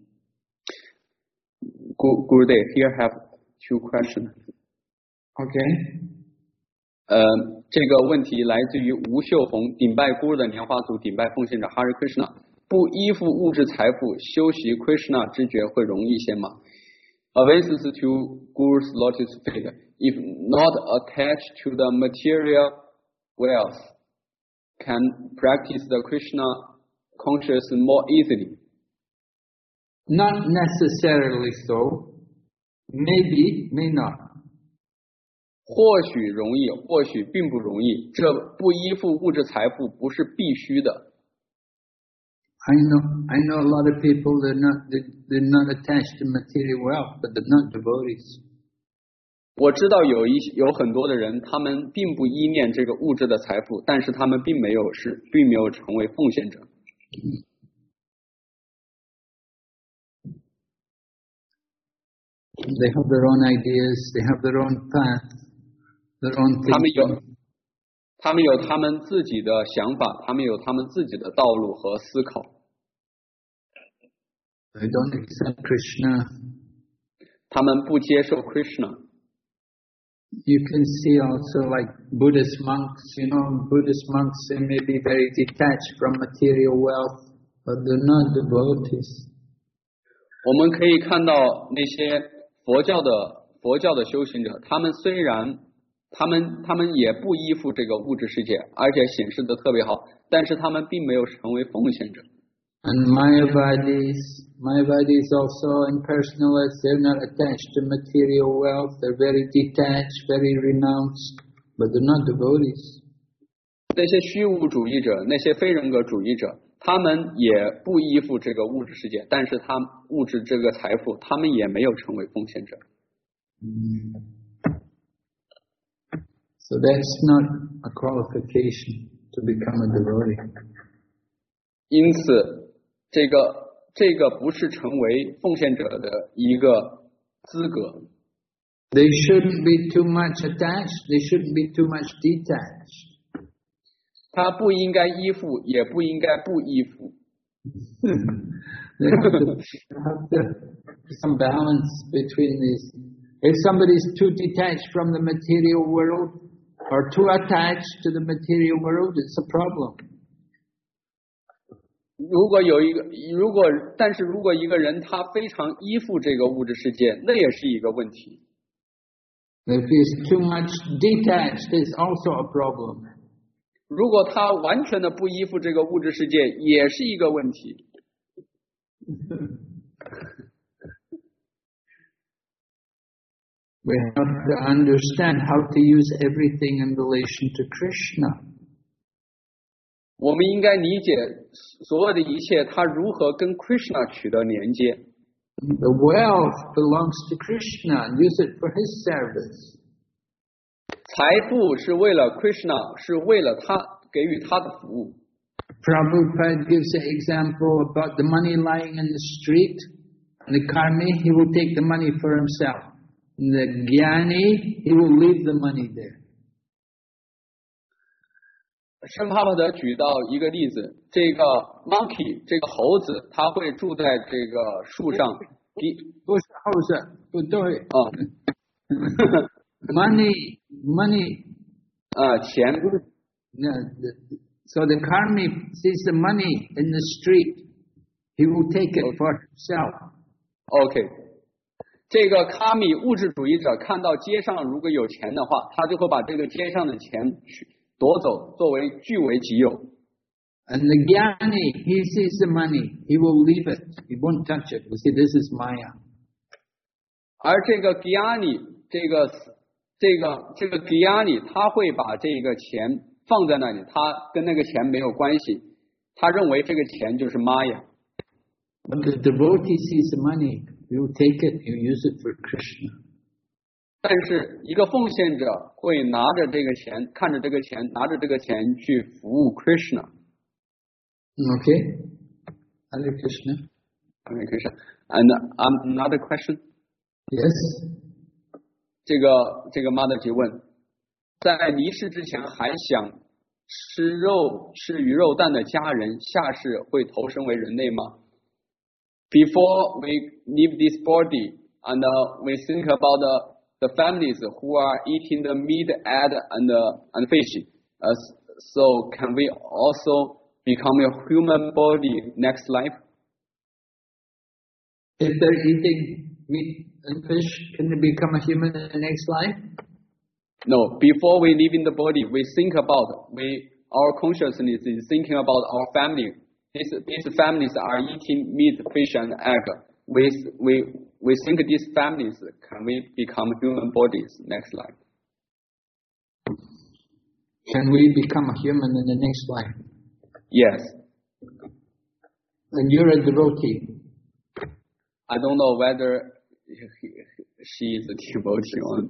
Good, good day. Here have two questions. Okay. 呃，这个问题来自于吴秀红，顶拜孤儿的莲花组顶拜奉献者 Hare Krishna， 不依附物质财富，修习 Krishna 知觉会容易些吗 ？Obeisance to Guru's lotus feet, if not attached to the material wealth, can practice the Krishna conscious more easily? Not necessarily so. Maybe, may not. 或许容易，或许并不容易。这不依附物质财富不是必须的。 I know, I know a lot of people. They're not, they, they're not attached to material wealth, but they're not devotees. 我知道有一有很多的人，他们并不依恋这个物质的财富，但是他们并没有是并没有成为奉献者。 They have their own ideas, they have their own path, their own 他们 thinking. 有他们有他们自己的想法，他们有他们自己的道路和思考。 They don't accept Krishna. 他们不接受 Krishna。 You can see also like Buddhist monks, you know, Buddhist monks, they may be very detached from material wealth, but they're not devotees. 我们可以看到那些佛教的佛教的修行者，他们虽然他们他们也不依附这个物质世界，而且显示的特别好，但是他们并没有成为奉献者。 And Mayavadis, Mayavadis also impersonalists, they're not attached to material wealth, they're very detached, very renounced, but they're not devotees. 那些虚无主义者，那些非人格主义者，他们也不依附这个物质世界，但是他物质这个财富，他们也没有成为奉献者。 So that's not a qualification to become a devotee. 因此，这个这个不是成为奉献者的一个资格。 They shouldn't be too much attached, they shouldn't be too much detached. 他不应该依附，也不应该不依附。 There have to, have to be some balance between these. If somebody is too detached from the material world or too attached to the material world, it's a problem. 如果有一个，如果但是如果一个人他非常依附这个物质世界，那也是一个问题。 If he's too much detached, it's also a problem. 如果他完全的不依附这个物质世界，也是一个问题。 We have to understand how to use everything in relation to Krishna. 我们应该理解所有的一切，它如何跟 Krishna 取得连接。 The wealth belongs to Krishna, and use it for his service. 财富是为了 Krishna， 是为了他给予他的服务。 Prabhupada gives an example about the money lying in the street, and the karmi, he will take the money for himself. And the jnani, he will leave the money there. 圣帕帕德举到一个例子，这个 monkey 这个猴子，它会住在这个树上。 不是猴子，不对。 啊 money, money. 啊，钱。 No, the, so the karmi sees the money in the street. He will take it for himself. OK， 这个卡米物质主义者看到街上如果有钱的话，他就会把这个街上的钱去夺走，作为据为己有。 And the jnani, he sees the money, he will leave it. He won't touch it. You see, this is Maya. 而这个 Gyani， 这个这个这个 Gyani， 他会把这个钱放在那里，他跟那个钱没有关系，他认为这个钱就是 Maya。 But the devotee sees the money, he will take it, he will use it for Krishna. 但是一个奉献者会拿着这个钱，看着这个钱，拿着这个钱去服务 Krishna。 Okay? Hare Krishna. Hare Krishna. And um, another question? Yes? 这个这个 mother 提问，在离世之前还想吃肉吃鱼肉蛋的家人，下世会投生为人类吗？ Before we leave this body and uh, we think about the the families who are eating the meat, egg, and uh, and fish. Uh, so can we also become a human body next life? If they're eating meat and fish, can they become a human in the next life? No. Before we leave in the body, we think about we our consciousness is thinking about our family. These these families are eating meat, fish, and egg. We we we think these families can we become human bodies next life? Can we become a human in the next life? Yes. And you're a devotee. I don't know whether she is a devotee on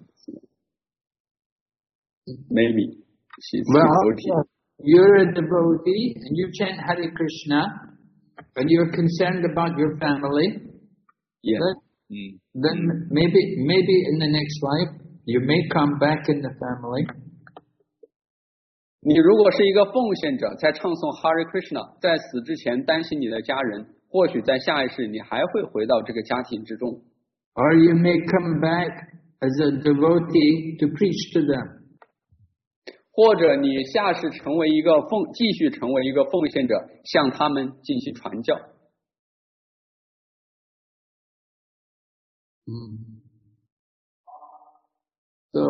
maybe she's a Well, devotee. you're a devotee and you chant Hare Krishna and you're concerned about your family. Yeah. Then, Mm. then maybe maybe in the next life you may come back in the family. 你如果是一个奉献者，在唱诵 Hare Krishna， 在死之前担心你的家人，或许在下一世你还会回到这个家庭之中。 Or you may come back as a devotee to preach to them. 或者你下世成为一个奉，继续成为一个奉献者，向他们进行传教。 Mm. So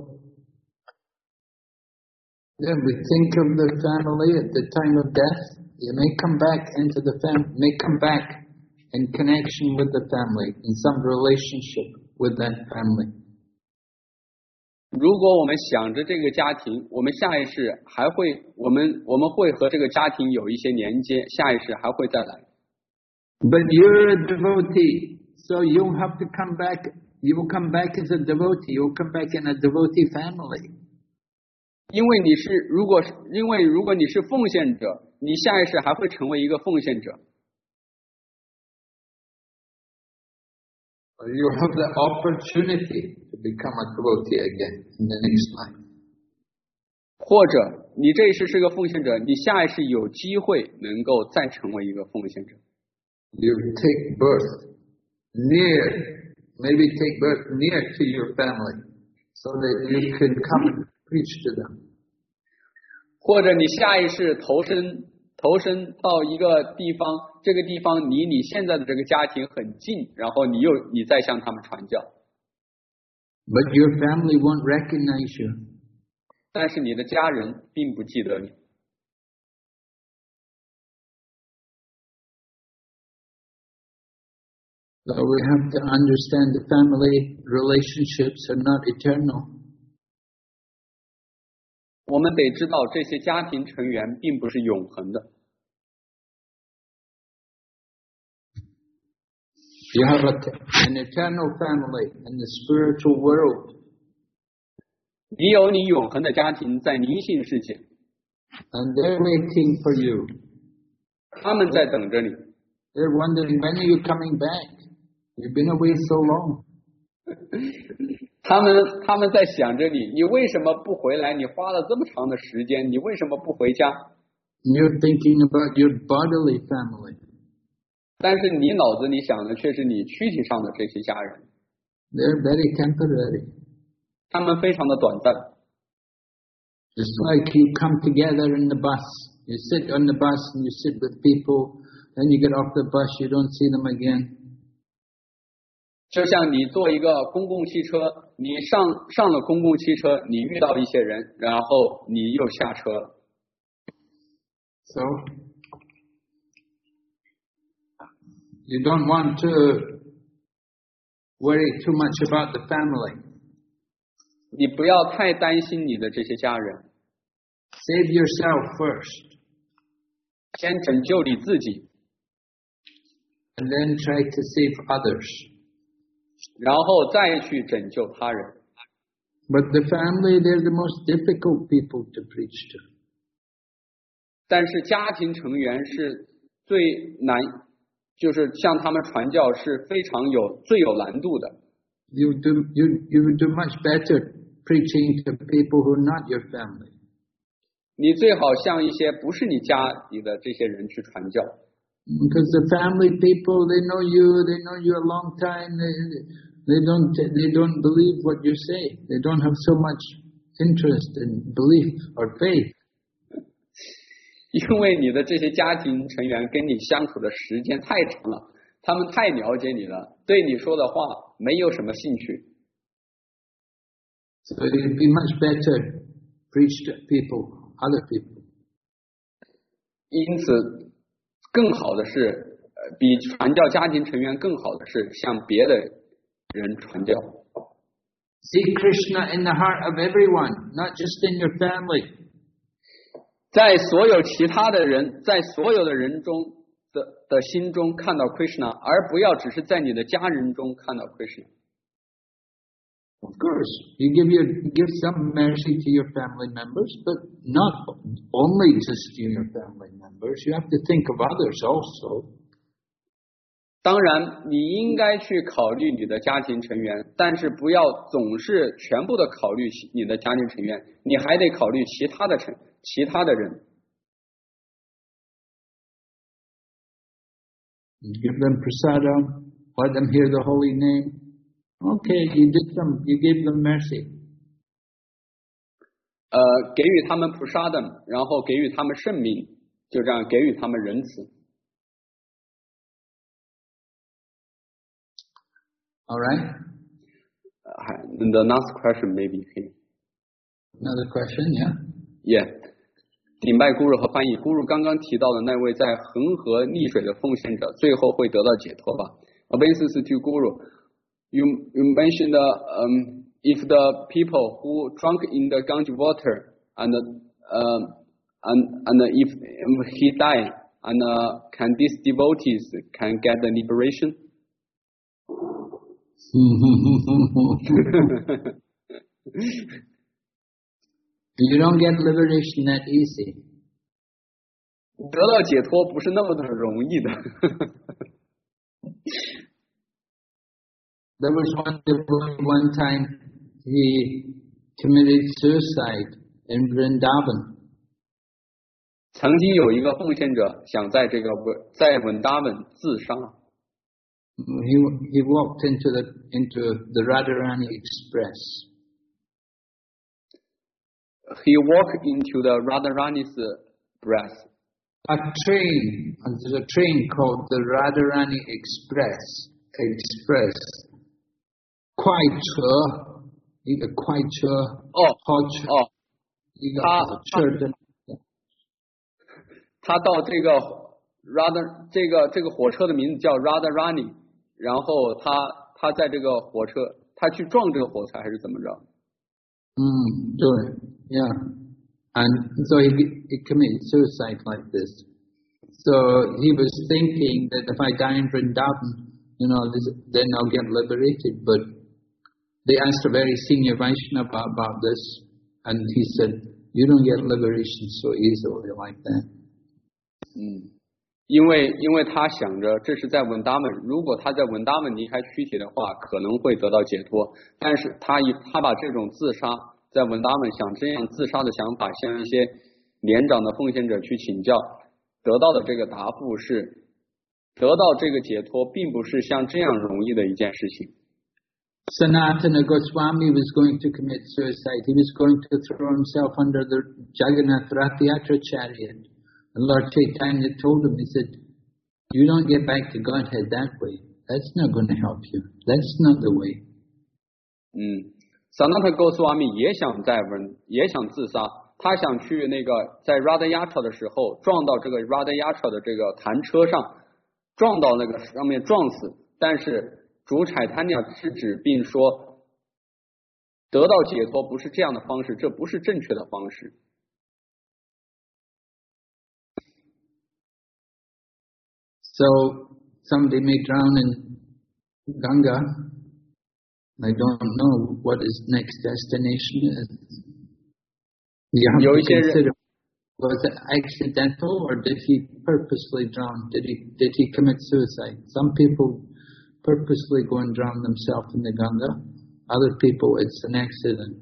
then we think of the family at the time of death. You may come back into the fam, may come back in connection with the family, in some relationship with that family. 如果我们想着这个家庭，我们下一世还会，我们我们会和这个家庭有一些连接，下一世还会再来。 But you're a devotee, so you'll have to come back. You will come back as a devotee. You'll come back in a devotee family. 因为你是，如果是因为如果你是奉献者，你下一世还会成为一个奉献者。 You have the opportunity to become a devotee again in the next life. 或者你这一世是个奉献者，你下一世有机会能够再成为一个奉献者。 You take birth near, maybe take birth near to your family, so that you can come and preach to them. 或者你下一世投身投身到一个地方，这个地方离你现在的这个家庭很近，然后你又你再向他们传教。 But your family won't recognize you. 但是你的家人并不记得你。 So we have to understand the family relationships are not eternal. 我们得知道这些家庭成员并不是永恒的。 You have a, an eternal family in the spiritual world. 你有你永恒的家庭在灵性世界。 And they're waiting for you. 他们在等着你。 They're wondering, when are you coming back? You've been away so long. 他们他们在想着你，你为什么不回来？你花了这么长的时间，你为什么不回家？ You're thinking about your bodily family. 但是你脑子里想的却是你躯体上的这些家人。 They're very temporary. 他们非常的短暂。 Just like you come together in the bus. You sit on the bus and you sit with people. Then you get off the bus, you don't see them again. 就像你坐一个公共汽车，你上上了公共汽车，你遇到一些人，然后你又下车了。 So you don't want to worry too much about the family. 你不要太担心你的这些家人。 Save yourself first. 先拯救你自己。 And then try to save others. 然后再去拯救他人。 But the family, they're the most difficult people to preach to. 但是家庭成员是最难，就是向他们传教是非常有最有难度的。 You do you you would do much better preaching to people who are not your family. 你最好向一些不是你家里的这些人去传教。 Because the family people, they know you, they know you a long time. They, they don't they don't believe what you say. They don't have so much interest in belief or faith. 因为你的这些家庭成员跟你相处的时间太长了，他们太了解你了，对你说的话没有什么兴趣。 So it'd be much better preach to people, other people. 因此，更好的是，呃，比传教家庭成员更好的是向别的人传教。 See Krishna in the heart of everyone, not just in your family. 在所有其他的人，在所有的人中， 的的心中看到 Krishna， 而不要只是在你的家人中看到 Krishna。 Of course, you give your give some mercy to your family members, but not only just to your family members. You have to think of others also. 当然，你应该去考虑你的家庭成员，但是不要总是全部的考虑你的家庭成员，你还得考虑其他的成其他的人。 Give them prasadam, let them hear the holy name. Okay, you did some, you gave them mercy. 呃，给予他们菩萨的，然后给予他们圣名，就这样给予他们仁慈。 All right. Uh, the last question maybe. Another question, yeah. Yeah. 顶拜咕噜和翻译，咕噜刚刚提到的那位在恒河溺水的奉献者，最后会得到解脱吧 ？Obeisance to Guru. You you mentioned uh, um, if the people who drunk in the Ganges water and uh, and and if he died, and uh, can these devotees can get the liberation? You don't get liberation that easy. 得到解脱不是那么的容易的。 There was one devotee one time he committed suicide in Vrindavan. 曾经有一个奉献者想在这个在文达文自杀。 He he walked into the into the Radharani Express. He walked into the Radharani's breath. A train, there's a train called the Radharani Express. Express. 快车，一个快车， 哦， 火车， 哦， 一个他火车的。 他到这个 Radha 这个这个火车的名字叫 Radharani， 然后他他在这个火车，他去撞这个火柴还是怎么着？ 嗯，对 ，Yeah. And so he, he committed suicide like this. So he was thinking that if I die in Vrindavan, you know, this, then I'll get liberated. But they asked a very senior Vaishnava about, about this, and he said, you don't get liberation so easily like that. 嗯，因为因为他想着这是在文达门，如果他在文达门离开躯体的话，可能会得到解脱。但是他一他把这种自杀。在文达们想这样自杀的想法，向一些年长的奉献者去请教，得到的这个答复是，得到这个解脱并不是像这样容易的一件事情。 Sanatana Goswami was going to commit suicide. He was going to throw himself under the Jagannath Rath Yatra chariot. And Lord Chaitanya told him, he said, you don't get back to Godhead that way. That's not going to help you. That's not the way. 嗯。萨那特哥斯瓦米也想在文也想自杀，他想去那个在 Radha Yatra 的时候撞到这个 Radha Yatra 的这个弹车上，撞到那个上面撞死。但是主彩贪鸟制止并说，得到解脱不是这样的方式，这不是正确的方式。 So somebody may drown in Ganga. I don't know what his next destination is. You have to consider, was it accidental or did he purposely drown? Did he did he commit suicide? Some people purposely go and drown themselves in the Ganga. Other people, it's an accident.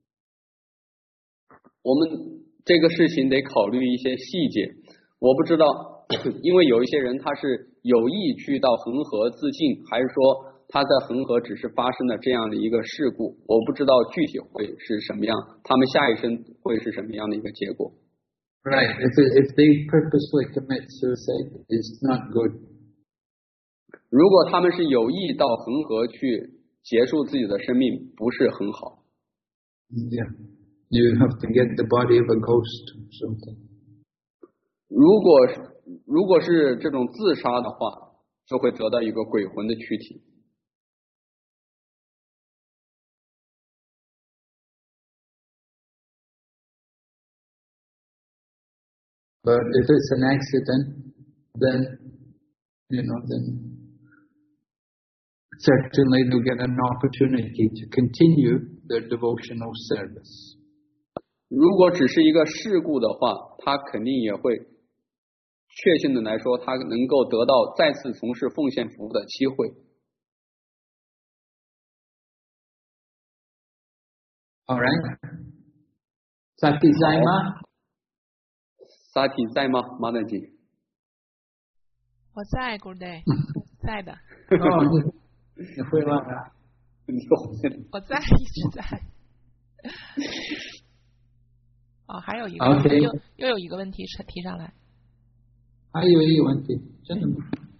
我们这个事情得考虑一些细节，我不知道，因为有一些人他是有意去到恒河自尽，还是说他在恒河只是发生了这样的一个事故，我不知道具体会是什么样，他们下一生会是什么样的一个结果。 Right. If if they purposely commit suicide, it's not good. 如果他们是有意到恒河去结束自己的生命，不是很好。 Yeah. You have to get the body of a ghost or something. 如果如果是这种自杀的话，就会得到一个鬼魂的躯体。 But if it's an accident, then you know, then certainly they'll get an opportunity to continue their devotional service. 如果只是一个事故的话，他肯定也会确信的来说，他能够得到再次从事奉献服务的机会。 All right. Sati 在吗？ 萨提在吗？马德吉。 我在 ，Good day， 在的。 哦，你你回来了？ 你回来了。 我在，一直在。哦，还有一个 Okay. 又又有一个问题是提上来。 还有一个问题，真的吗？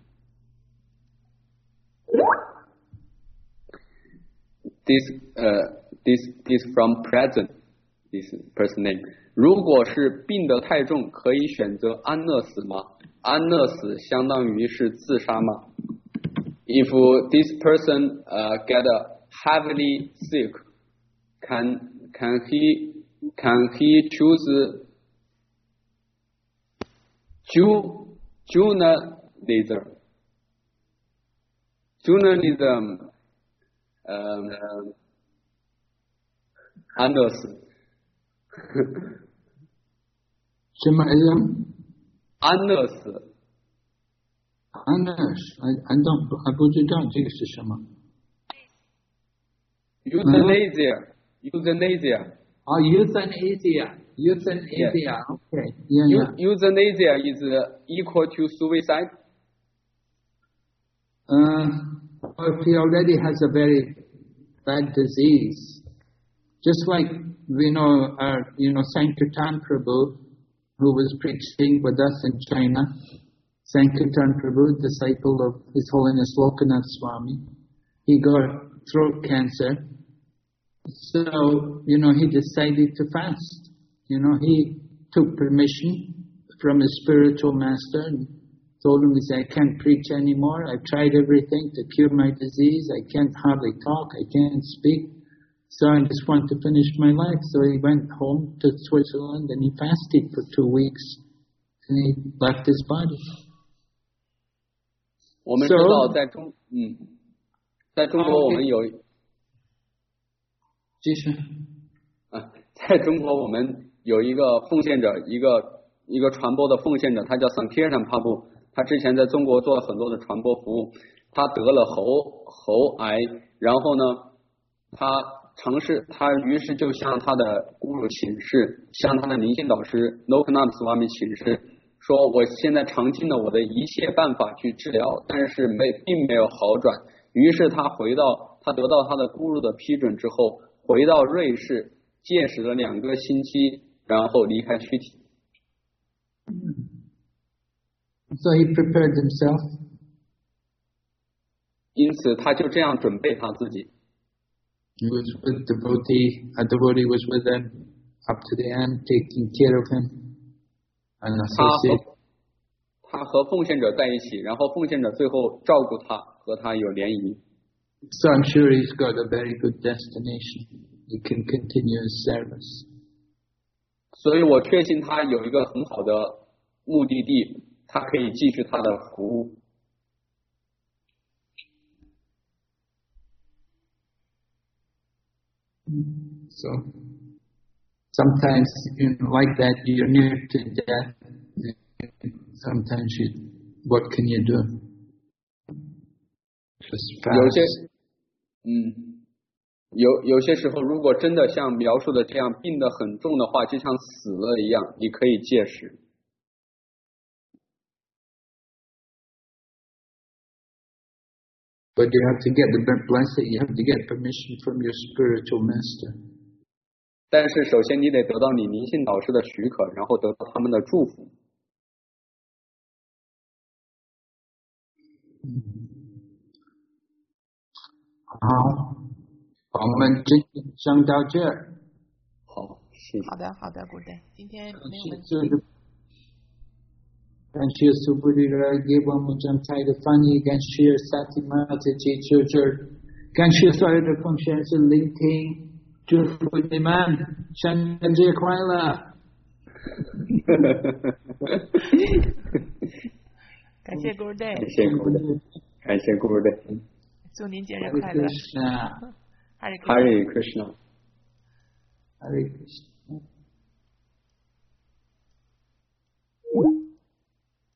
This 呃、uh, this this from present this person name。如果是病得太重，可以选择安乐死吗？安乐死相当于是自杀吗 ？If this person uh, get heavily sick, can can he can he choose journalism? Journalism 呃、uh, 安乐死。 什么 ism？ 安乐死。 安乐死 ，I I don't 还不知道这个是什么。 Euthanasia, euthanasia. Oh, euthanasia, euthanasia. Yes. Okay, yeah, yeah. Euthanasia is equal to suicide. Uh, if he already has a very bad disease, just like we know our, you know, Sankirtan Prabhu, who was preaching with us in China, Sankirtan Prabhu, disciple of His Holiness Lokanath Swami, he got throat cancer. So, you know, he decided to fast. You know, he took permission from his spiritual master and told him, he said, I can't preach anymore. I've tried everything to cure my disease. I can't hardly talk. I can't speak. So I just want to finish my life. So he went home to Switzerland and he fasted for two weeks. And he left his body. 我们知道在中嗯，在中国我们有继续啊，在中国我们有一个奉献者，一个一个传播的奉献者，他叫 Sankirtan Prabhu， 他之前在中国做了很多的传播服务，他得了喉喉癌，然后呢，他尝试，他于是就向他的姑姑请示，向他的灵性导师 Lokanath Swami 请示，说我现在尝尽了我的一切办法去治疗，但是没并没有好转。于是他回到，他得到他的姑姑的批准之后，回到瑞士，戒食了两个星期，然后离开躯体。 So he prepared himself. 因此他就这样准备他自己。 He was with devotee, a devotee was with him up to the end, taking care of him. And 他和他和奉献者在一起，然后奉献者最后照顾他，和他有联谊。 So I'm sure he's got a very good destination. He can continue his service. 所以我确信他有一个很好的目的地，他可以继续他的服务。 So sometimes, you know, like that, you're near to death. Sometimes you, what can you do? Just fast. 有些，嗯，有有些时候，如果真的像描述的这样病得很重的话，就像死了一样，你可以戒食。 But you have to get the blessing. You have to get permission from your spiritual master. 但是首先你得得到你灵性导师的许可，然后得到他们的祝福。 好，我们今天上到这儿。 好，谢谢。 好的，好的 ，Good day。今天没有问题。 感谢苏布里来给我们讲台的翻译，感谢萨提玛自己就这儿，感谢所有的奉献是聆听，祝福你们圣诞节快乐。 感谢 Guru Day， 感谢 Guru， 感谢 Guru Day， 祝您节日快乐。 Hare Krishna， Hare Hare Krishna， Hare Krishna。